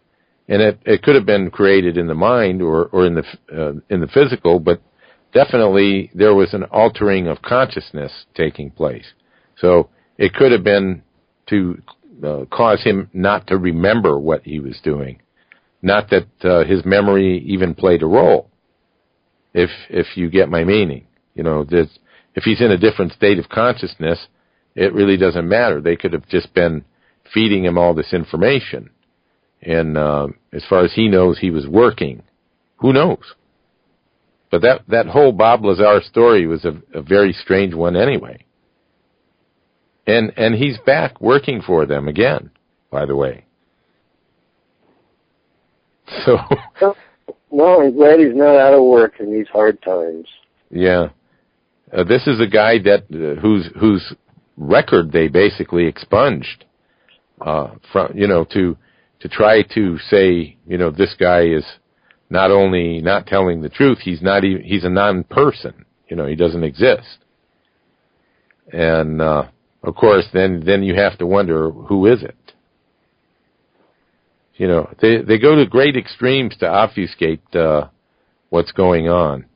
And it, it could have been created in the mind or, or in the uh, in the physical, but definitely there was an altering of consciousness taking place. So it could have been to uh, cause him not to remember what he was doing. Not that uh, his memory even played a role, if if you get my meaning. You know, this, if he's in a different state of consciousness, it really doesn't matter. They could have just been feeding him all this information. And uh, as far as he knows, he was working. Who knows? But that, that whole Bob Lazar story was a, a very strange one anyway. And and he's back working for them again, by the way. So. No, I'm glad he's not out of work in these hard times. Yeah. Uh, this is a guy that uh, whose whose record they basically expunged. Uh, from you know to. To try to say, you know, this guy is not only not telling the truth, he's not even, he's a non-person. You know, he doesn't exist. And, uh, of course, then, then you have to wonder, who is it? You know, they, they go to great extremes to obfuscate, uh, what's going on.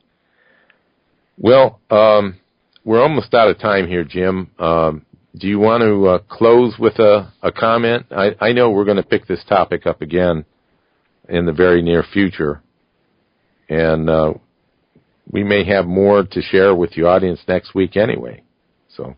Well, um, we're almost out of time here, Jim. Um, Do you want to uh, close with a, a comment? I, I know we're going to pick this topic up again in the very near future, and uh, we may have more to share with the audience next week anyway. So,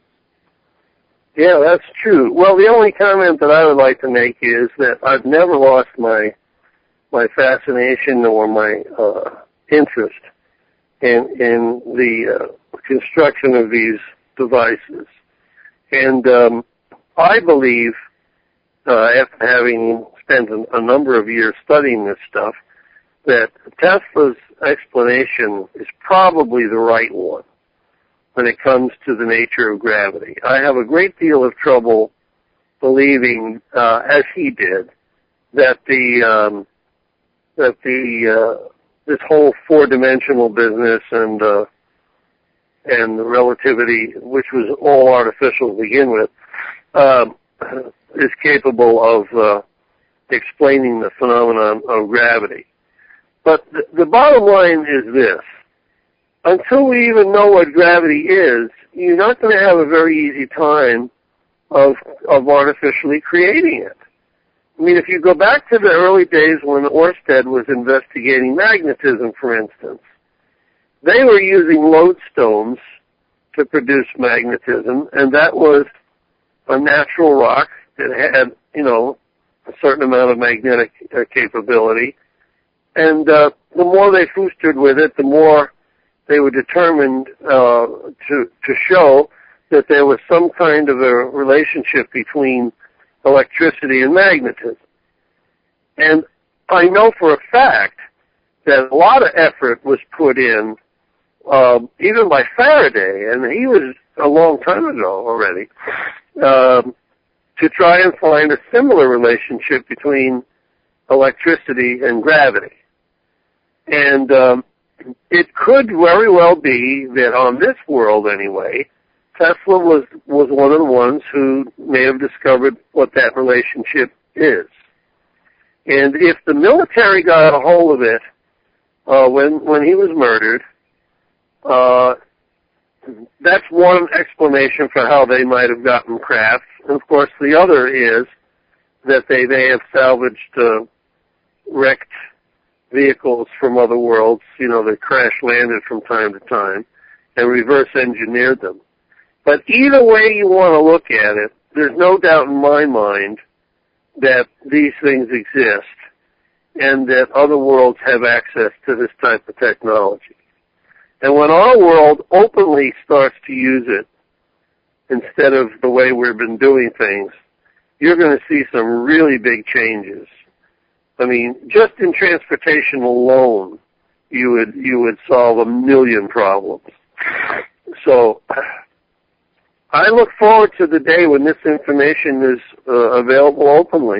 yeah, that's true. Well, the only comment that I would like to make is that I've never lost my my fascination or my uh, interest in in the uh, construction of these devices. And um, I believe, uh, after having spent a, a number of years studying this stuff, that Tesla's explanation is probably the right one when it comes to the nature of gravity. I have a great deal of trouble believing, uh, as he did, that the um, that the uh, this whole four-dimensional business and uh, and the relativity, which was all artificial to begin with, uh, is capable of uh, explaining the phenomenon of gravity. But the, the bottom line is this. Until we even know what gravity is, you're not going to have a very easy time of of artificially creating it. I mean, if you go back to the early days when Oersted was investigating magnetism, for instance, they were using lodestones to produce magnetism, and that was a natural rock that had, you know, a certain amount of magnetic uh, capability. And uh, the more they foostered with it, the more they were determined uh, to to show that there was some kind of a relationship between electricity and magnetism. And I know for a fact that a lot of effort was put in, Um, even by Faraday, and he was a long time ago already, um, to try and find a similar relationship between electricity and gravity. And um, it could very well be that on this world anyway, Tesla was, was one of the ones who may have discovered what that relationship is. And if the military got a hold of it uh, when when he was murdered, Uh, that's one explanation for how they might have gotten craft. And, of course, the other is that they may have salvaged uh, wrecked vehicles from other worlds, you know, that crash-landed from time to time, and reverse-engineered them. But either way you want to look at it, there's no doubt in my mind that these things exist and that other worlds have access to this type of technology. And when our world openly starts to use it instead of the way we've been doing things, you're going to see some really big changes. I mean, just in transportation alone, you would you would solve a million problems. So I look forward to the day when this information is uh, available openly.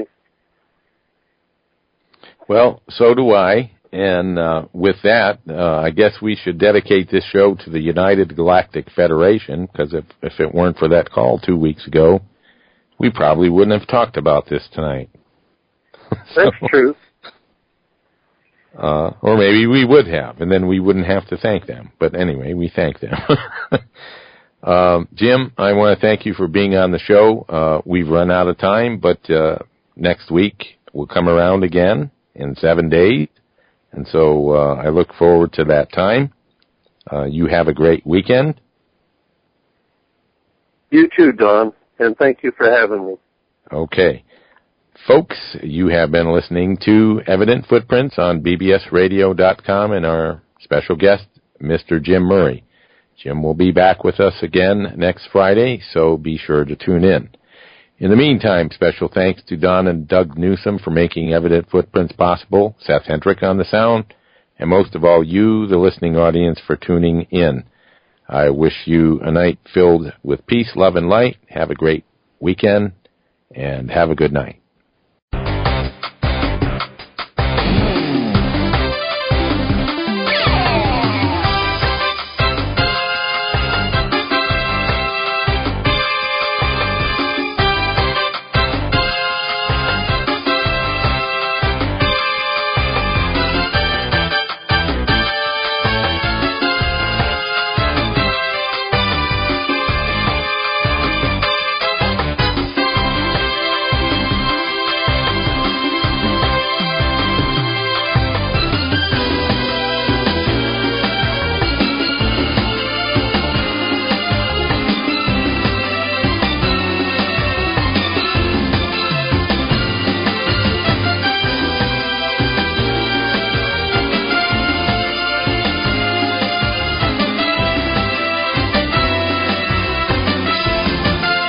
Well, so do I. And uh, with that, uh, I guess we should dedicate this show to the United Galactic Federation, because if, if it weren't for that call two weeks ago, we probably wouldn't have talked about this tonight. That's so, true. Uh, or maybe we would have, and then we wouldn't have to thank them. But anyway, we thank them. um, Jim, I want to thank you for being on the show. Uh, we've run out of time, but uh, next week we'll come around again in seven days. And so uh, I look forward to that time. Uh, you have a great weekend. You too, Don, and thank you for having me. Okay. Folks, you have been listening to Evident Footprints on B B S radio dot com and our special guest, Mister Jim Murray. Jim will be back with us again next Friday, so be sure to tune in. In the meantime, special thanks to Don and Doug Newsom for making Evident Footprints possible, Seth Hendrick on the sound, and most of all, you, the listening audience, for tuning in. I wish you a night filled with peace, love, and light. Have a great weekend, and have a good night.